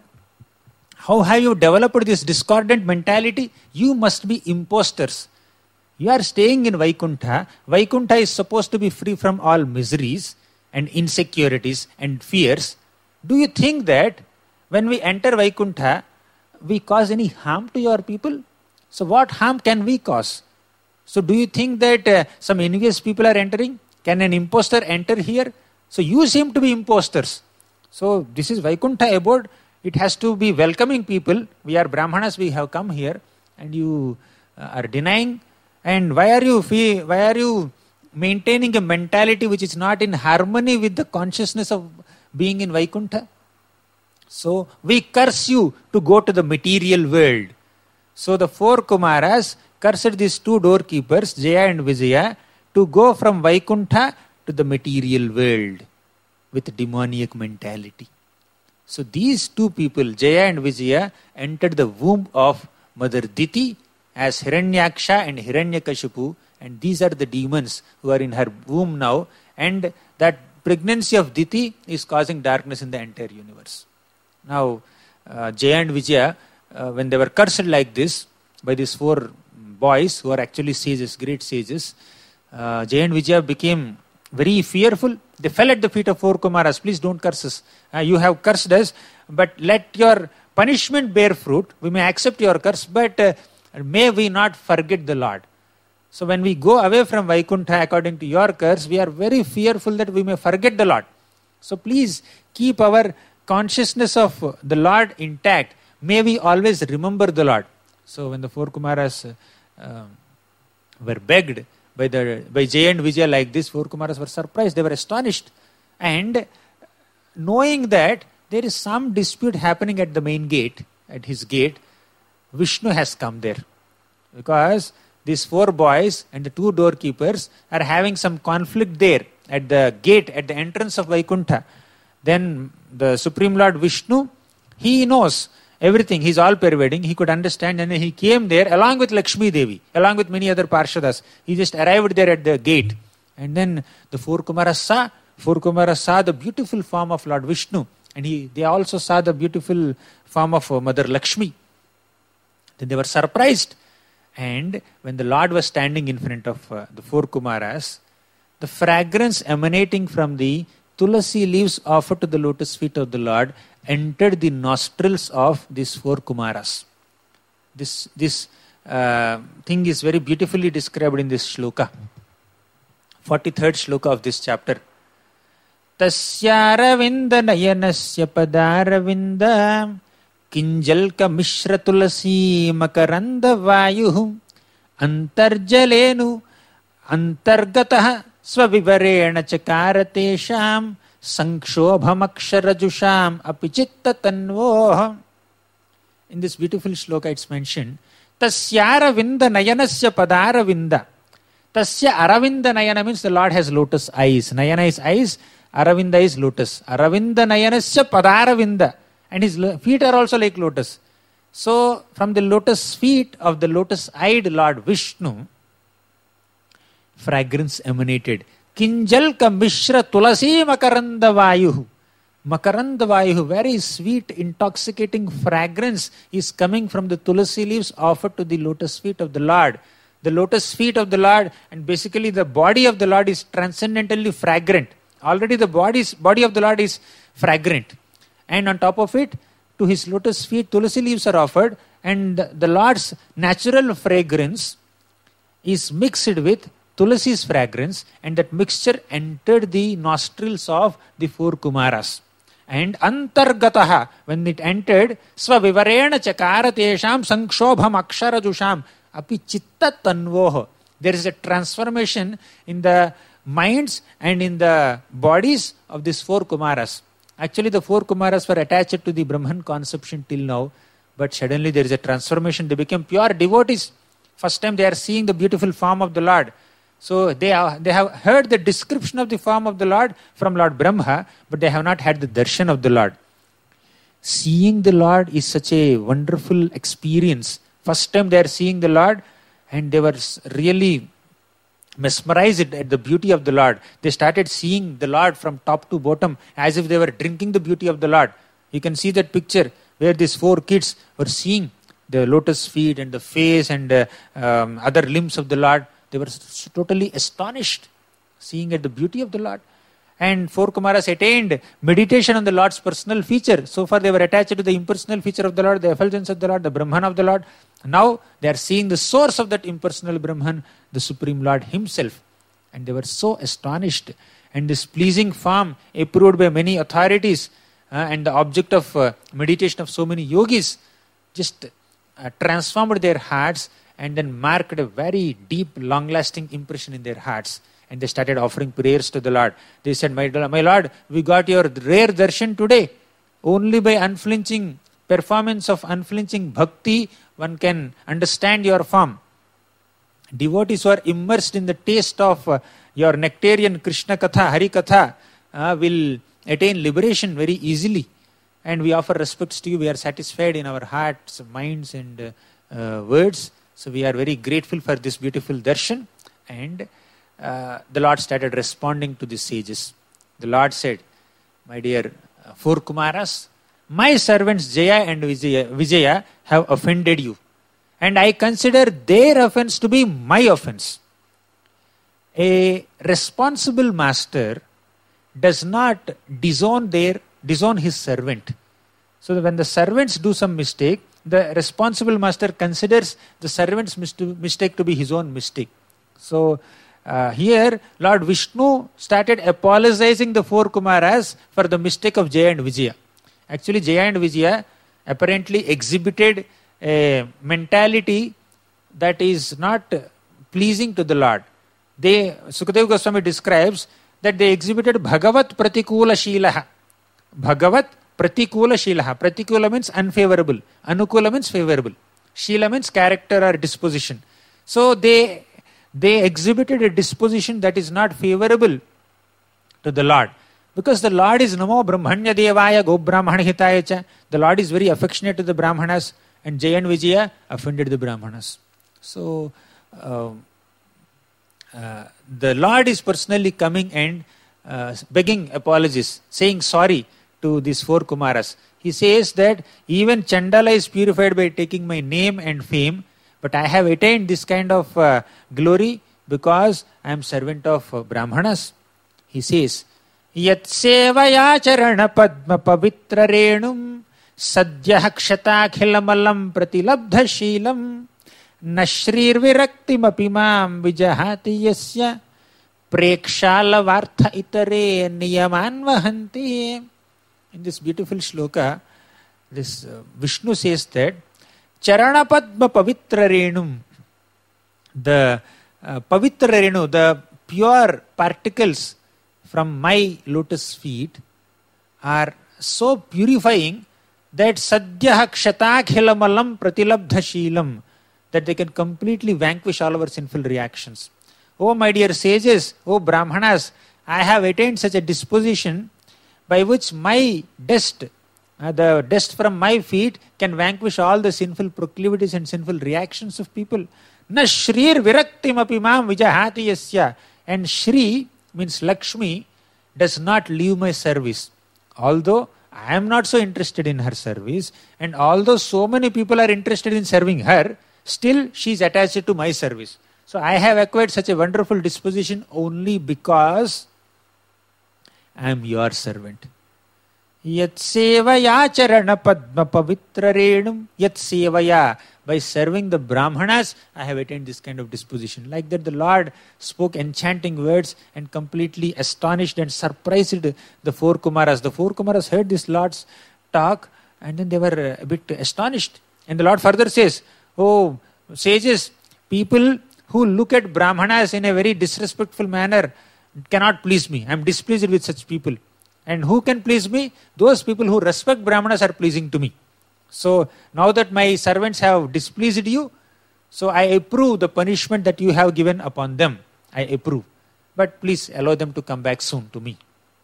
How have you developed this discordant mentality? You must be imposters. You are staying in Vaikuntha. Vaikuntha is supposed to be free from all miseries and insecurities and fears. Do you think that when we enter Vaikuntha, we cause any harm to your people? So what harm can we cause? So do you think that uh, some envious people are entering? Can an imposter enter here? So you seem to be imposters. So this is Vaikuntha abode. It has to be welcoming people. We are Brahmanas, we have come here and you uh, are denying. And why are you fee- why are you maintaining a mentality which is not in harmony with the consciousness of being in Vaikuntha? So we curse you to go to the material world. So the four Kumaras cursed these two doorkeepers, Jaya and Vijaya, to go from Vaikuntha to the material world with demoniac mentality. So these two people, Jaya and Vijaya, entered the womb of Mother Diti as Hiranyaksha and Hiranyakashipu And these are the demons who are in her womb now. And that pregnancy of Diti is causing darkness in the entire universe. Now, uh, Jaya and Vijaya, uh, when they were cursed like this by these four boys who are actually sages, great sages, uh, Jaya and Vijaya became very fearful. They fell at the feet of four Kumaras. Please don't curse us. Uh, you have cursed us, but let your punishment bear fruit. We may accept your curse, but uh, may we not forget the Lord. So when we go away from Vaikuntha according to your curse, we are very fearful that we may forget the Lord. So please keep our consciousness of the Lord intact. May we always remember the Lord. So when the four Kumaras uh, uh, were begged by the by Jaya and Vijaya like this, four Kumaras were surprised. They were astonished. And knowing that there is some dispute happening at the main gate, at his gate, Vishnu has come there. Because these four boys and the two doorkeepers are having some conflict there at the gate, at the entrance of Vaikuntha. Then the Supreme Lord Vishnu, he knows everything. He's all pervading. He could understand, and he came there along with Lakshmi Devi, along with many other Parshadas. He just arrived there at the gate. And then the four Kumaras saw, four Kumaras saw the beautiful form of Lord Vishnu. And he, they also saw the beautiful form of Mother Lakshmi. Then they were surprised. And when the Lord was standing in front of uh, the four Kumaras, the fragrance emanating from the tulasi leaves offered to the lotus feet of the Lord entered the nostrils of these four Kumaras. This, this uh, thing is very beautifully described in this shloka. forty-third shloka of this chapter. Tasyaravinda nayanasya padaravinda Kinjalka mishra tulasi makaranda vayu antarjalenu antargataha svavivarena chakaratesham sankshobhamaksharajusham apichitta tanvoha. In this beautiful shloka it's mentioned, Tasyara vinda nayanasya padara vinda. Tasya aravinda nayana means the Lord has lotus eyes. Nayana is eyes, aravinda is lotus. Aravinda nayanasya padara vinda. And his feet are also like lotus. So, from the lotus feet of the lotus-eyed Lord Vishnu, fragrance emanated. Kinjalka mishra tulasi makaranda vayu. Makaranda vayu, very sweet, intoxicating fragrance is coming from the tulasi leaves offered to the lotus feet of the Lord. The lotus feet of the Lord, and basically the body of the Lord is transcendentally fragrant. Already the body's, body of the Lord is fragrant. And on top of it, to his lotus feet, tulasi leaves are offered, and the Lord's natural fragrance is mixed with tulasi's fragrance, and that mixture entered the nostrils of the four Kumaras. And antargataha, when it entered, svavivarena chakaratesham sankshobham aksharajusham api chitta tanvoha. There is a transformation in the minds and in the bodies of these four Kumaras. Actually, the four Kumaras were attached to the Brahman conception till now, but suddenly there is a transformation. They became pure devotees. First time they are seeing the beautiful form of the Lord. So they are, they have heard the description of the form of the Lord from Lord Brahma, but they have not had the darshan of the Lord. Seeing the Lord is such a wonderful experience. First time they are seeing the Lord, and they were really mesmerized at the beauty of the Lord. They started seeing the Lord from top to bottom as if they were drinking the beauty of the Lord. You can see that picture where these four kids were seeing the lotus feet and the face and uh, um, other limbs of the Lord. They were totally astonished seeing at the beauty of the Lord. And four Kumaras attained meditation on the Lord's personal feature. So far they were attached to the impersonal feature of the Lord, the effulgence of the Lord, the Brahman of the Lord. Now they are seeing the source of that impersonal Brahman, the Supreme Lord himself. And they were so astonished. And this pleasing form, approved by many authorities, uh, and the object of uh, meditation of so many yogis, just uh, transformed their hearts and then marked a very deep, long-lasting impression in their hearts. And they started offering prayers to the Lord. They said, my, my Lord, we got your rare darshan today. Only by unflinching performance of unflinching bhakti, one can understand your form. Devotees who are immersed in the taste of uh, your nectarian Krishna Katha, Hari Katha, uh, will attain liberation very easily. And we offer respects to you. We are satisfied in our hearts, minds and uh, uh, words. So we are very grateful for this beautiful darshan. And uh, the Lord started responding to the sages. The Lord said, my dear uh, four Kumaras, my servants Jaya and Vijaya, Vijaya have offended you. And I consider their offense to be my offense. A responsible master does not disown their disown his servant. So that when the servants do some mistake, the responsible master considers the servant's mistake to be his own mistake. So uh, here Lord Vishnu started apologizing the four Kumaras for the mistake of Jaya and Vijaya. Actually, Jaya and Vijaya apparently exhibited a mentality that is not pleasing to the Lord. They, Sukadeva Goswami describes that they exhibited Bhagavat Pratikula Shilaha. Bhagavat Pratikula Shilaha. Pratikula means unfavorable. Anukula means favorable. Shila means character or disposition. So they, they exhibited a disposition that is not favorable to the Lord. Because the Lord is Namo Brahmanya Devaya Go Brahmana Hitaya Cha. The Lord is very affectionate to the Brahmanas, and Jaya and Vijaya offended the Brahmanas. So uh, uh, the Lord is personally coming and uh, begging apologies, saying sorry to these four Kumaras. He says that even Chandala is purified by taking my name and fame, but I have attained this kind of uh, glory because I am servant of uh, Brahmanas. He says, Yat sevaya charana padma pavitra renum sadyah kshatakhilam pratilabdha shilam nashrir viraktim apimam vijahati yasya prekshala vartha itare niyaman vahanti. In this beautiful shloka, this uh, Vishnu says that charana padma pavitra renum, the uh, pavitra renu, the pure particles from my lotus feet are so purifying that sadyah kshatakhilam pratilabdha shilam, that they can completely vanquish all our sinful reactions. Oh my dear sages, oh Brahmanas, I have attained such a disposition by which my dust, uh, the dust from my feet can vanquish all the sinful proclivities and sinful reactions of people. Na shrir viraktim apimam vijahati yasya. And Shri means Lakshmi does not leave my service. Although I am not so interested in her service, and although so many people are interested in serving her, still she is attached to my service. So I have acquired such a wonderful disposition only because I am your servant. Yat sevaya charana padma pavitra renum. Yat sevaya. By serving the Brahmanas, I have attained this kind of disposition. Like that, the Lord spoke enchanting words and completely astonished and surprised the four Kumaras. The four Kumaras heard this Lord's talk and then they were a bit astonished. And the Lord further says, oh, sages, people who look at Brahmanas in a very disrespectful manner cannot please me. I am displeased with such people. And who can please me? Those people who respect Brahmanas are pleasing to me. So now that my servants have displeased you, so I approve the punishment that you have given upon them. I approve. But please allow them to come back soon to me.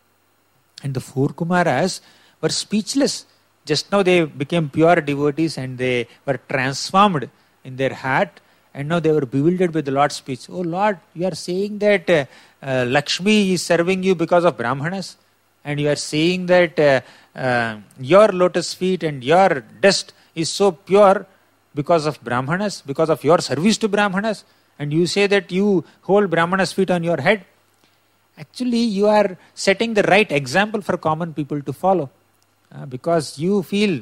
And the four Kumaras were speechless. Just now they became pure devotees and they were transformed in their heart. And now they were bewildered by the Lord's speech. Oh Lord, you are saying that uh, uh, Lakshmi is serving you because of Brahmanas? And you are saying that uh, uh, your lotus feet and your dust is so pure because of Brahmanas, because of your service to Brahmanas, and you say that you hold Brahmanas' feet on your head. Actually, you are setting the right example for common people to follow, uh, because you feel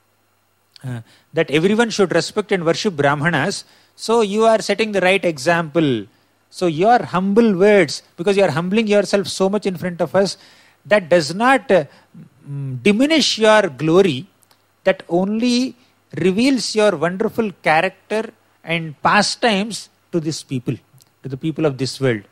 uh, that everyone should respect and worship Brahmanas, so you are setting the right example. So your humble words, because you are humbling yourself so much in front of us, that does not uh, diminish your glory, that only reveals your wonderful character and pastimes to these people, to the people of this world.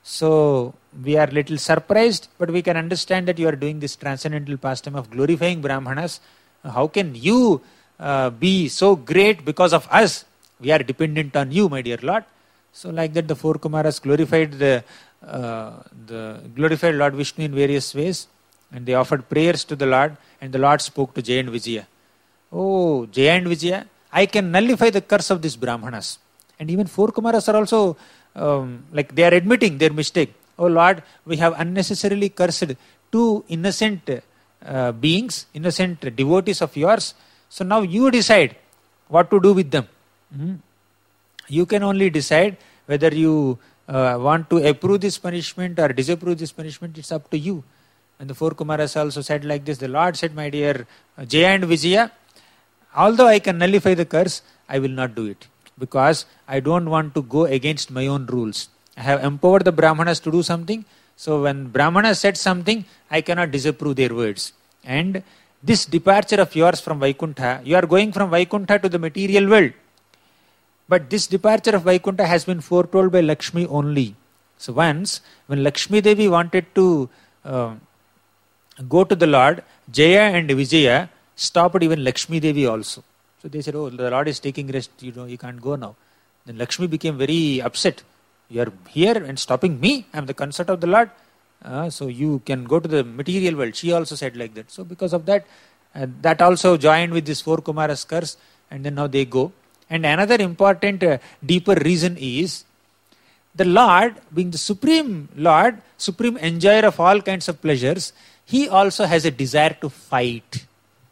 So we are little surprised, but we can understand that you are doing this transcendental pastime of glorifying Brahmanas. How can you uh, be so great because of us? We are dependent on you, my dear Lord. So like that, the four Kumaras glorified the uh, the glorified Lord Vishnu in various ways, and they offered prayers to the Lord, and the Lord spoke to Jaya and Vijaya. Oh, Jaya and Vijaya, I can nullify the curse of these Brahmanas. And even four Kumaras are also, um, like they are admitting their mistake. Oh Lord, we have unnecessarily cursed two innocent uh, beings, innocent devotees of yours. So now you decide what to do with them. Mm-hmm. You can only decide whether you uh, want to approve this punishment or disapprove this punishment. It's up to you. And the four Kumaras also said like this. The Lord said, my dear uh, Jaya and Vijaya, although I can nullify the curse, I will not do it. Because I don't want to go against my own rules. I have empowered the Brahmanas to do something. So when Brahmanas said something, I cannot disapprove their words. And this departure of yours from Vaikuntha, you are going from Vaikuntha to the material world. But this departure of Vaikuntha has been foretold by Lakshmi only. So once, when Lakshmi Devi wanted to uh, go to the Lord, Jaya and Vijaya stopped even Lakshmi Devi also. So they said, oh, the Lord is taking rest, you know, you can't go now. Then Lakshmi became very upset. You are here and stopping me? I am the consort of the Lord. Uh, so you can go to the material world. She also said like that. So because of that, uh, that also joined with this four Kumaras curse, and then now they go. And another important, uh, deeper reason is, the Lord, being the supreme Lord, supreme enjoyer of all kinds of pleasures, he also has a desire to fight.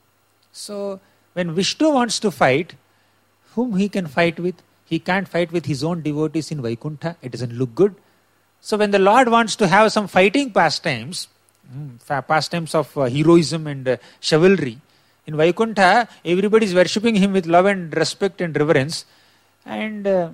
So when Vishnu wants to fight, whom he can fight with? He can't fight with his own devotees in Vaikuntha. It doesn't look good. So when the Lord wants to have some fighting pastimes, pastimes of uh, heroism and uh, chivalry, in Vaikuntha, everybody is worshipping him with love and respect and reverence. And uh,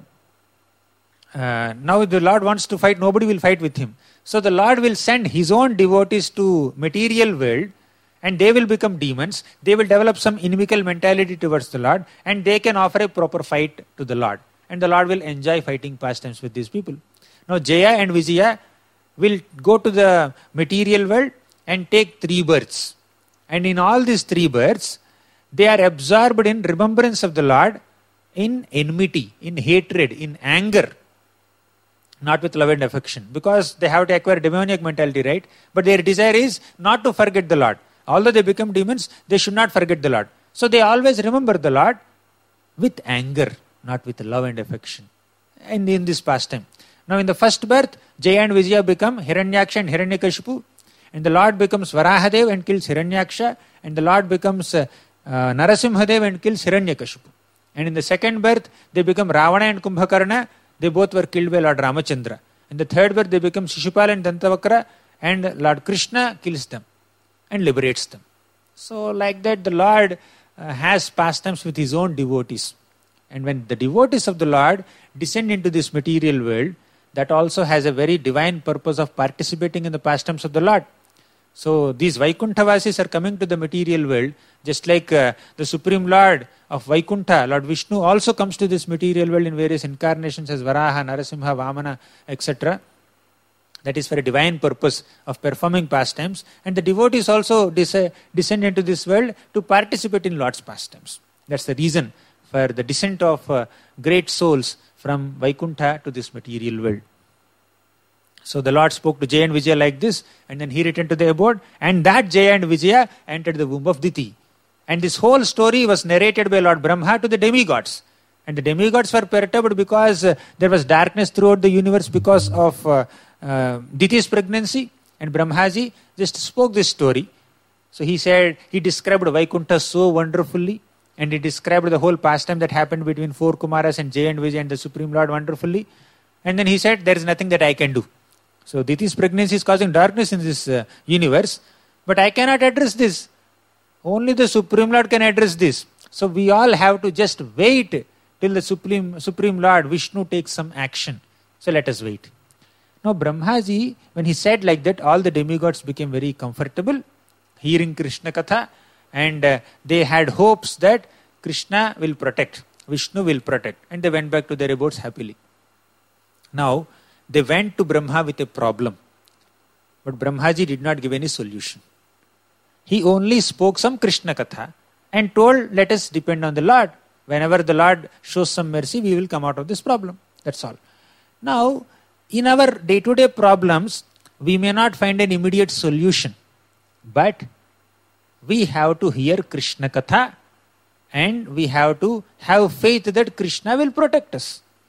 uh, now the Lord wants to fight, nobody will fight with him. So the Lord will send his own devotees to material world, and they will become demons. They will develop some inimical mentality towards the Lord, and they can offer a proper fight to the Lord. And the Lord will enjoy fighting pastimes with these people. Now Jaya and Vijaya will go to the material world and take three births. And in all these three births, they are absorbed in remembrance of the Lord, in enmity, in hatred, in anger. Not with love and affection. Because they have to acquire demoniac mentality, right? But their desire is not to forget the Lord. Although they become demons, they should not forget the Lord. So they always remember the Lord with anger, not with love and affection. And in this pastime. Now in the first birth, Jaya and Vijaya become Hiranyaksha and Hiranyakashipu. And the Lord becomes Varahadev and kills Hiranyaksha. And the Lord becomes uh, uh, Narasimhadev and kills Hiranyakashipu. And in the second birth, they become Ravana and Kumbhakarna. They both were killed by Lord Ramachandra. In the third birth, they become Shishupala and Dantavakra. And Lord Krishna kills them and liberates them. So like that, the Lord uh, has pastimes with his own devotees. And when the devotees of the Lord descend into this material world, that also has a very divine purpose of participating in the pastimes of the Lord. So these Vaikuntavasis are coming to the material world, just like uh, the Supreme Lord of Vaikuntha, Lord Vishnu, also comes to this material world in various incarnations as Varaha, Narasimha, Vamana, et cetera. That is for a divine purpose of performing pastimes. And the devotees also des- descend into this world to participate in Lord's pastimes. That's the reason for the descent of uh, great souls from Vaikuntha to this material world. So the Lord spoke to Jaya and Vijaya like this, and then he returned to the abode, and that Jaya and Vijaya entered the womb of Diti. And this whole story was narrated by Lord Brahma to the demigods. And the demigods were perturbed because uh, there was darkness throughout the universe because of uh, uh, Diti's pregnancy. And Brahmaji just spoke this story. So he said, he described Vaikuntha so wonderfully. And he described the whole pastime that happened between four Kumaras and Jaya and Vijaya and the Supreme Lord wonderfully. And then he said, there is nothing that I can do. So Diti's pregnancy is causing darkness in this uh, universe. But I cannot address this. Only the Supreme Lord can address this. So we all have to just wait till the Supreme, Supreme Lord Vishnu takes some action. So let us wait. Now Brahmaji, when he said like that, all the demigods became very comfortable hearing Krishna Katha. And uh, they had hopes that Krishna will protect, Vishnu will protect. And they went back to their abodes happily. Now, they went to Brahma with a problem. But Brahmaji did not give any solution. He only spoke some Krishna Katha and told, let us depend on the Lord. Whenever the Lord shows some mercy, we will come out of this problem. That's all. Now, in our day-to-day problems, we may not find an immediate solution. But we have to hear Krishna Katha and we have to have faith that Krishna will protect us.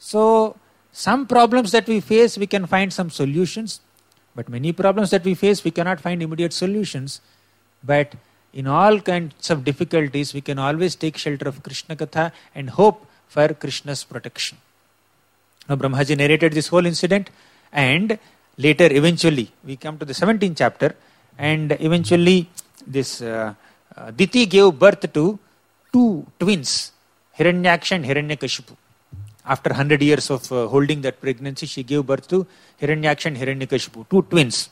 So, some problems that we face, we can find some solutions. But many problems that we face, we cannot find immediate solutions. But in all kinds of difficulties, we can always take shelter of Krishna Katha and hope for Krishna's protection. Now, Brahmaji narrated this whole incident, and later, eventually, we come to the seventeenth chapter, and eventually, this uh, uh, Diti gave birth to two twins, Hiranyaksha and Hiranyakashipu. After one hundred years of uh, holding that pregnancy, she gave birth to Hiranyaksha and Hiranyakashipu, two twins.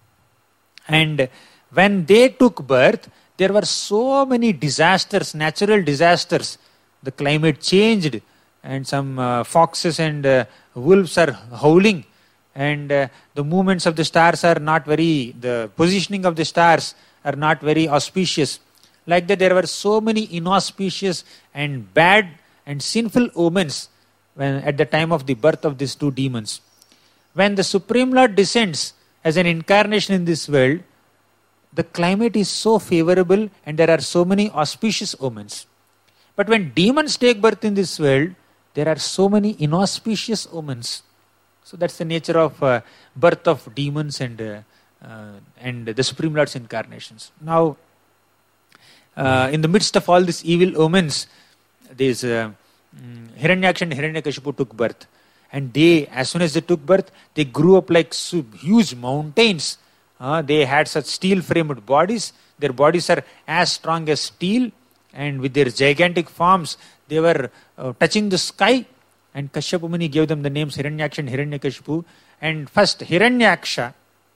And when they took birth, there were so many disasters, natural disasters. The climate changed, and some uh, foxes and uh, wolves are howling, and uh, the movements of the stars are not very, the positioning of the stars are not very auspicious. Like that, there were so many inauspicious and bad and sinful omens when at the time of the birth of these two demons. When the Supreme Lord descends as an incarnation in this world, the climate is so favorable and there are so many auspicious omens. But when demons take birth in this world, there are so many inauspicious omens. So that's the nature of uh, birth of demons and uh, uh, and the Supreme Lord's incarnations. Now, uh, in the midst of all these evil omens, these uh, Hiranyaksha and Hiranyakashipu took birth. And they, as soon as they took birth, they grew up like huge mountains. Uh, they had such steel-framed bodies. Their bodies are as strong as steel. And with their gigantic forms, they were uh, touching the sky. And Kashyapa Muni gave them the names Hiranyaksha and Hiranyakashipu. And first, Hiranyaksha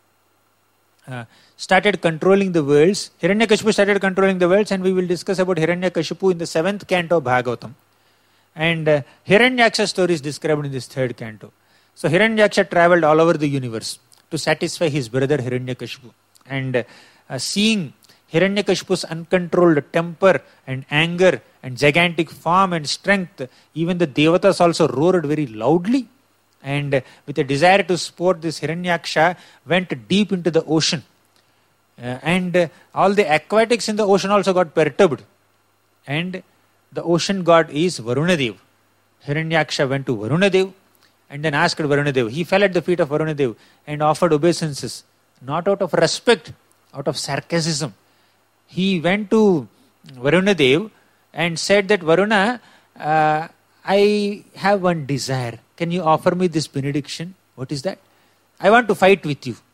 uh, started controlling the worlds. Hiranyakashipu started controlling the worlds, and we will discuss about Hiranyakashipu in the seventh canto of Bhagavatam. And uh, Hiranyaksha's story is described in this third canto. So Hiranyaksha traveled all over the universe to satisfy his brother Hiranyakashipu. And uh, uh, seeing Hiranyakashipu's uncontrolled temper and anger and gigantic form and strength, even the Devatas also roared very loudly. And uh, with a desire to sport, this Hiranyaksha went deep into the ocean. Uh, and uh, all the aquatics in the ocean also got perturbed. And the ocean god is Varunadev. Hiranyaksha went to Varunadev and then asked Varunadev. He fell at the feet of Varunadev and offered obeisances, not out of respect, out of sarcasm. He went to Varunadev and said that, Varuna, uh, I have one desire. Can you offer me this benediction? What is that? I want to fight with you.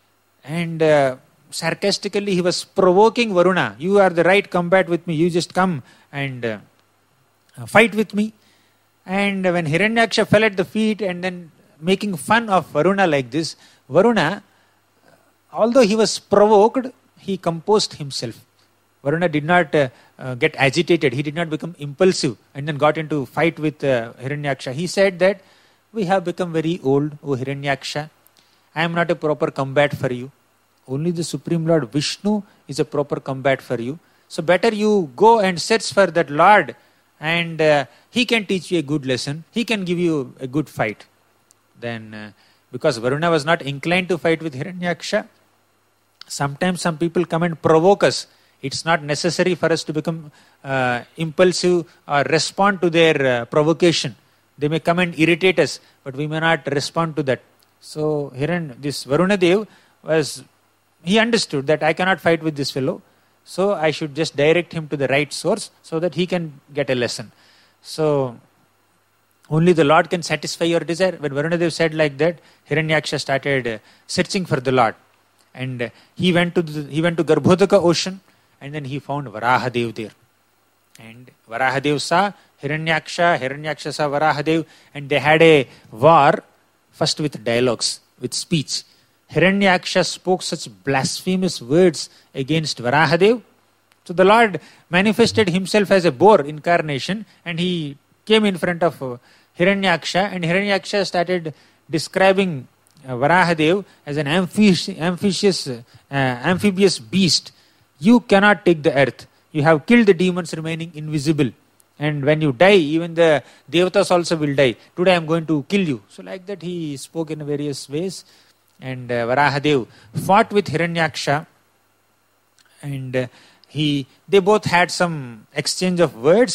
And uh, sarcastically he was provoking Varuna. You are the right combat with me. You just come and uh, fight with me. And when Hiranyaksha fell at the feet and then making fun of Varuna like this, Varuna, although he was provoked, he composed himself. Varuna did not uh, uh, get agitated. He did not become impulsive and then got into fight with uh, Hiranyaksha. He said that, we have become very old, O Hiranyaksha. I am not a proper combat for you. Only the Supreme Lord Vishnu is a proper combat for you. So better you go and search for that Lord, and uh, he can teach you a good lesson. He can give you a good fight. Then, uh, because Varuna was not inclined to fight with Hiranyaksha, sometimes some people come and provoke us. It's not necessary for us to become uh, impulsive or respond to their uh, provocation. They may come and irritate us, but we may not respond to that. So, Hiran, this Varunadev was, he understood that I cannot fight with this fellow. So, I should just direct him to the right source so that he can get a lesson. So, only the Lord can satisfy your desire. When Varunadev said like that, Hiranyaksha started uh, searching for the Lord. And uh, he went to the, he went to Garbhodaka ocean, and then he found Varahadev there. And Varahadev saw Hiranyaksha, Hiranyaksha saw Varahadev, and they had a war, first with dialogues, with speech. Hiranyaksha spoke such blasphemous words against Varahadev. So the Lord manifested himself as a boar incarnation, and he came in front of uh, Hiranyaksha, and Hiranyaksha started describing uh, Varahadev as an amphis- amphibious, uh, amphibious beast. You cannot take the earth. You have killed the demons remaining invisible. And when you die, even the Devatas also will die. Today I am going to kill you. So like that he spoke in various ways. And uh, Varahadev fought with Hiranyaksha. And uh, he, they both had some exchange of words.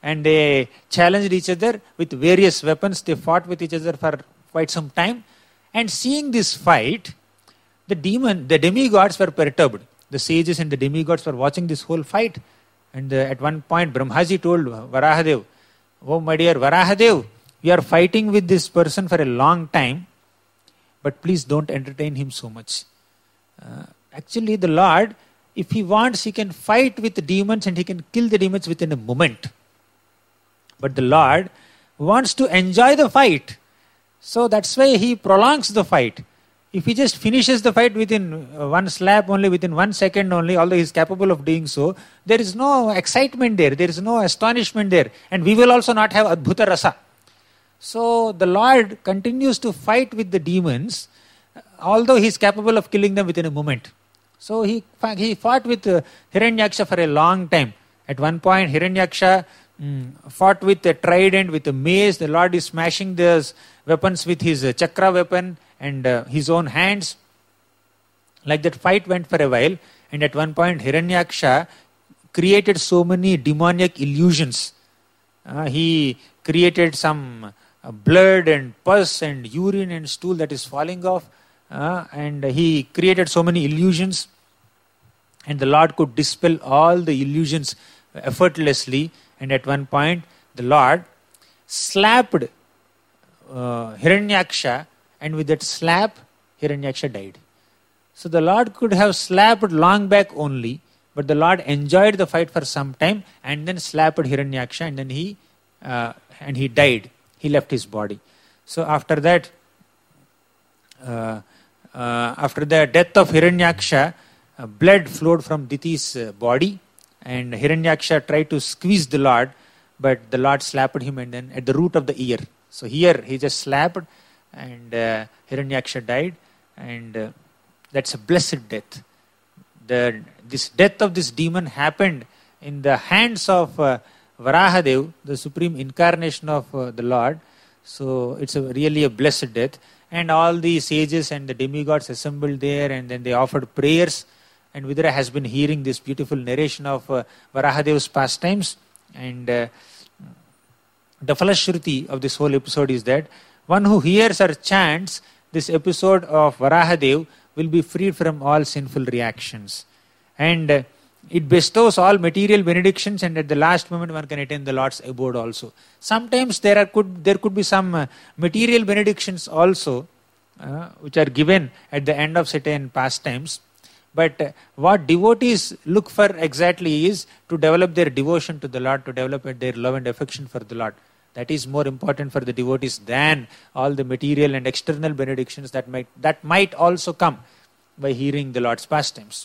and they challenged each other with various weapons. They fought with each other for quite some time. And seeing this fight, the demon, the demigods were perturbed. The sages and the demigods were watching this whole fight. And uh, at one point, Brahmaji told Varahadev, "Oh my dear Varahadev, we are fighting with this person for a long time, but please don't entertain him so much." Uh, actually, the Lord, if he wants, he can fight with the demons and he can kill the demons within a moment. But the Lord wants to enjoy the fight. So that's why he prolongs the fight. If he just finishes the fight within one slap only, within one second only, although he is capable of doing so, there is no excitement there, there is no astonishment there. And we will also not have Adbhuta Rasa. So the Lord continues to fight with the demons, although he is capable of killing them within a moment. So he, he fought with uh, Hiranyaksha for a long time. At one point, Hiranyaksha mm, fought with a trident, with a mace. The Lord is smashing those weapons with his uh, chakra weapon and uh, his own hands. Like that fight went for a while. And at one point, Hiranyaksha created so many demonic illusions. Uh, he created some uh, blood and pus and urine and stool that is falling off. Uh, and he created so many illusions. And the Lord could dispel all the illusions effortlessly. And at one point, the Lord slapped uh, Hiranyaksha, and with that slap, Hiranyaksha died. So the Lord could have slapped long back only, but the Lord enjoyed the fight for some time and then slapped Hiranyaksha, and then he uh, and he died. He left his body. So after that, uh, uh, after the death of Hiranyaksha, uh, blood flowed from Diti's uh, body, and Hiranyaksha tried to squeeze the Lord, but the Lord slapped him and then at the root of the ear. So here he just slapped, and uh, Hiranyaksha died, and uh, that's a blessed death. The this death of this demon happened in the hands of uh, Varahadev, the supreme incarnation of uh, the Lord. So it's a, really a blessed death. And all the sages and the demigods assembled there, and then they offered prayers. And Vidura has been hearing this beautiful narration of uh, Varahadev's pastimes. And uh, the Falashruti of this whole episode is that one who hears or chants this episode of Varahadev will be freed from all sinful reactions. And uh, it bestows all material benedictions, and at the last moment one can attain the Lord's abode also. Sometimes there are could there could be some uh, material benedictions also, uh, which are given at the end of certain pastimes. But uh, what devotees look for exactly is to develop their devotion to the Lord, to develop their love and affection for the Lord. That is more important for the devotees than all the material and external benedictions that might that might also come by hearing the Lord's pastimes.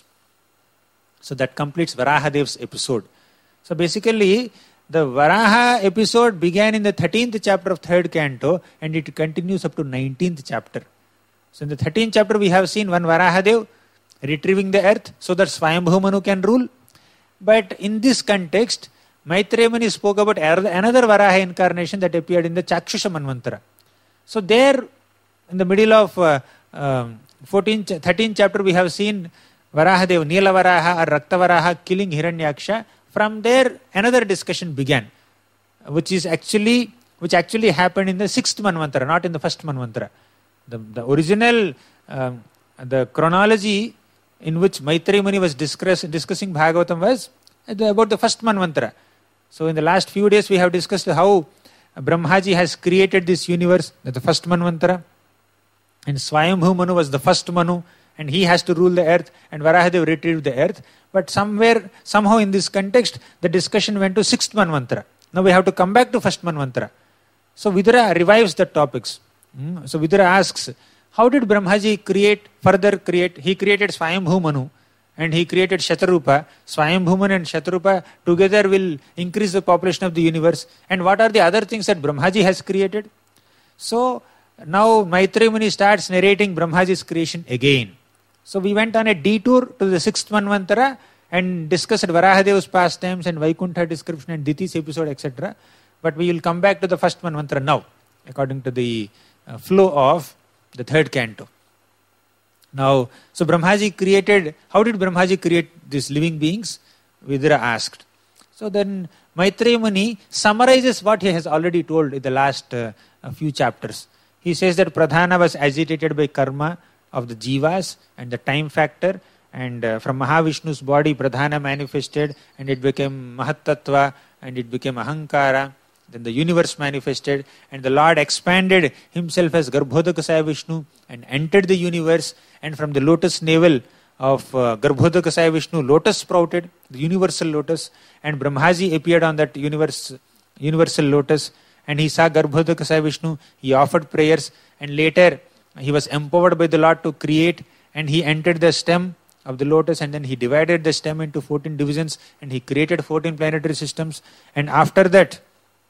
So that completes Varahadev's episode. So basically, the Varaha episode began in the thirteenth chapter of third canto, and it continues up to nineteenth chapter. So in the thirteenth chapter, we have seen one Varahadev retrieving the earth so that Swayambhu Manu can rule. But in this context, Maitreya Muni spoke about another Varaha incarnation that appeared in the Chakshusha Manvantara. So there, in the middle of uh, um, fourteenth, thirteenth chapter, we have seen Varahadev, Nila Varaha or Rakta Varaha killing Hiranyaksha. From there, another discussion began, which is actually which actually happened in the sixth Manvantara, not in the first Manvantara. The, the original, um, the chronology in which Maitreya Muni was discuss, discussing Bhagavatam was about the first Manvantara. So in the last few days, we have discussed how Brahmaji has created this universe, the first Manvantara, and Swayambhu Manu was the first Manu, and he has to rule the earth, and Varahadev retrieved the earth. But somewhere, somehow in this context, the discussion went to sixth Manvantara. Now we have to come back to first Manvantara. So Vidura revives the topics. Mm. So Vidura asks, how did Brahmaji create, further create? He created Swayambhu Manu, and he created Shatarupa. Swayambhu Manu and Shatarupa together will increase the population of the universe. And what are the other things that Brahmaji has created? So now Maitreya Muni starts narrating Brahmaji's creation again. So we went on a detour to the sixth Manvantara and discussed Varahadev's pastimes and Vaikuntha description and Diti's episode, et cetera. But we will come back to the first Manvantara now, according to the uh, flow of the third canto. Now, so Brahmaji created, how did Brahmaji create these living beings? Vidura asked. So then Maitreya Muni summarizes what he has already told in the last uh, few chapters. He says that Pradhana was agitated by karma of the jivas and the time factor, and uh, from Mahavishnu's body Pradhana manifested and it became Mahattattva and it became Ahankara. Then the universe manifested and the Lord expanded himself as Garbhodakasaya Vishnu and entered the universe, and from the lotus navel of uh, Garbhodakasaya Vishnu, lotus sprouted, the universal lotus, and Brahmaji appeared on that universe, universal lotus, and he saw Garbhodakasaya Vishnu, he offered prayers, and later he was empowered by the Lord to create, and he entered the stem of the lotus, and then he divided the stem into fourteen divisions, and he created fourteen planetary systems, and after that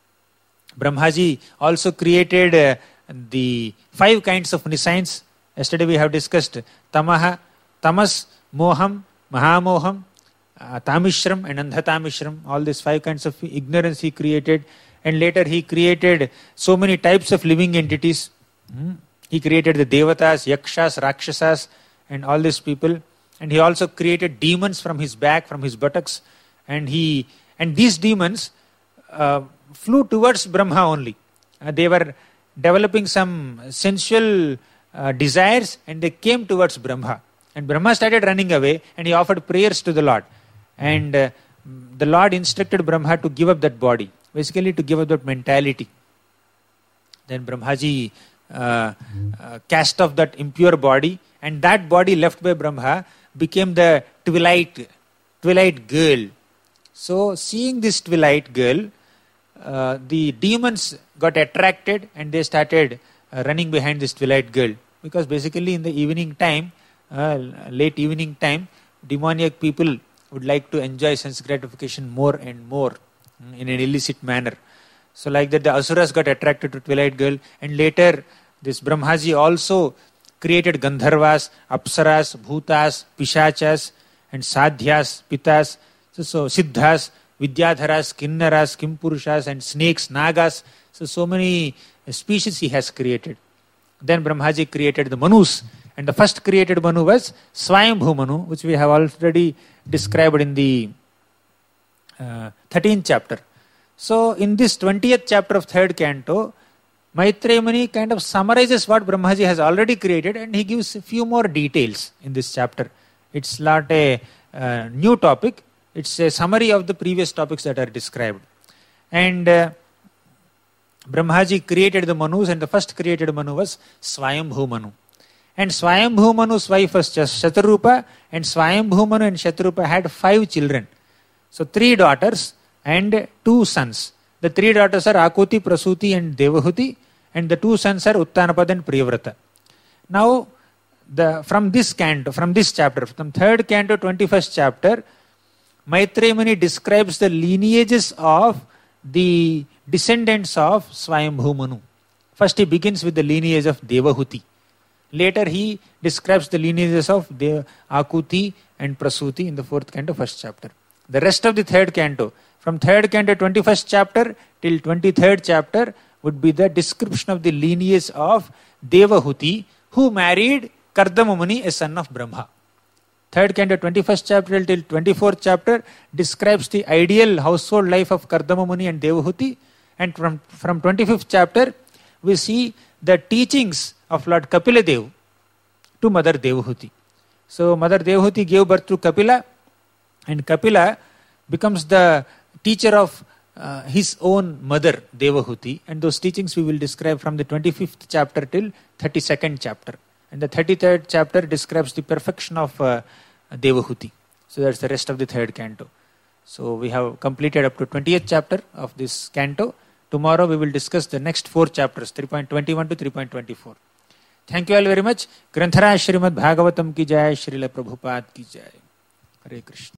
Brahmaji also created uh, the five kinds of nescience. Yesterday we have discussed Tamaha, Tamas, Moham, Mahamoham, uh, Tamishram and Andhatamishram. All these five kinds of ignorance he created. And later he created so many types of living entities. Hmm. He created the Devatas, Yakshas, Rakshasas and all these people. And he also created demons from his back, from his buttocks. And he and these demons uh, flew towards Brahma only. Uh, they were developing some sensual uh, desires and they came towards Brahma. And Brahma started running away and he offered prayers to the Lord. And uh, the Lord instructed Brahma to give up that body. Basically to give up that mentality. Then Brahmaji uh, uh, cast off that impure body, and that body left by Brahma became the twilight, twilight girl. So seeing this twilight girl, uh, the demons got attracted and they started uh, running behind this twilight girl. Because basically in the evening time, uh, late evening time, demoniac people would like to enjoy sense gratification more and more in an illicit manner. So like that the Asuras got attracted to twilight girl, and later this Brahmaji also created Gandharvas, Apsaras, Bhutas, Pishachas and Sadhyas, Pitas, so, so Siddhas, Vidyadharas, Kinnaras, Kimpurushas and snakes, Nagas. So so many species he has created. Then Brahmaji created the Manus, and the first created Manu was Swayambhu Manu, which we have already described in the uh, thirteenth chapter. So in this twentieth chapter of third canto, Maitreya Muni kind of summarizes what Brahmaji has already created, and he gives a few more details in this chapter. It's not a uh, new topic, it's a summary of the previous topics that are described. And uh, Brahmaji created the Manus, and the first created Manu was Swayambhu Manu. And Swayambhu Manu's wife was Shatarupa, and Swayambhu Manu and Shatarupa had five children. So three daughters and two sons. The three daughters are Akuti, Prasuti and Devahuti, and the two sons are Uttanapad and Priyavrata. Now, the from this canto, from this chapter, from third canto, twenty-first chapter, Maitreya Muni describes the lineages of the descendants of Swayambhu Manu. First he begins with the lineage of Devahuti. Later he describes the lineages of De- Akuti and Prasuti in the fourth canto, first chapter. The rest of the third canto, from third canto, twenty-first chapter till twenty-third chapter, would be the description of the lineage of Devahuti, who married Kardama Muni, a son of Brahma. Third canto, twenty-first chapter till twenty-fourth chapter describes the ideal household life of Kardama Muni and Devahuti. And from, from twenty-fifth chapter, we see the teachings of Lord Kapila Dev to Mother Devahuti. So Mother Devahuti gave birth to Kapila, and Kapila becomes the teacher of uh, his own mother Devahuti, and those teachings we will describe from the twenty-fifth chapter till thirty-second chapter. And the thirty-third chapter describes the perfection of uh, Devahuti. So that's the rest of the third canto. So we have completed up to twentieth chapter of this canto. Tomorrow we will discuss the next four chapters, three point twenty-one to three point twenty-four. Thank you all very much. Granthara Srimad Bhagavatam ki jai, Srila Prabhupada ki jai. Hare Krishna.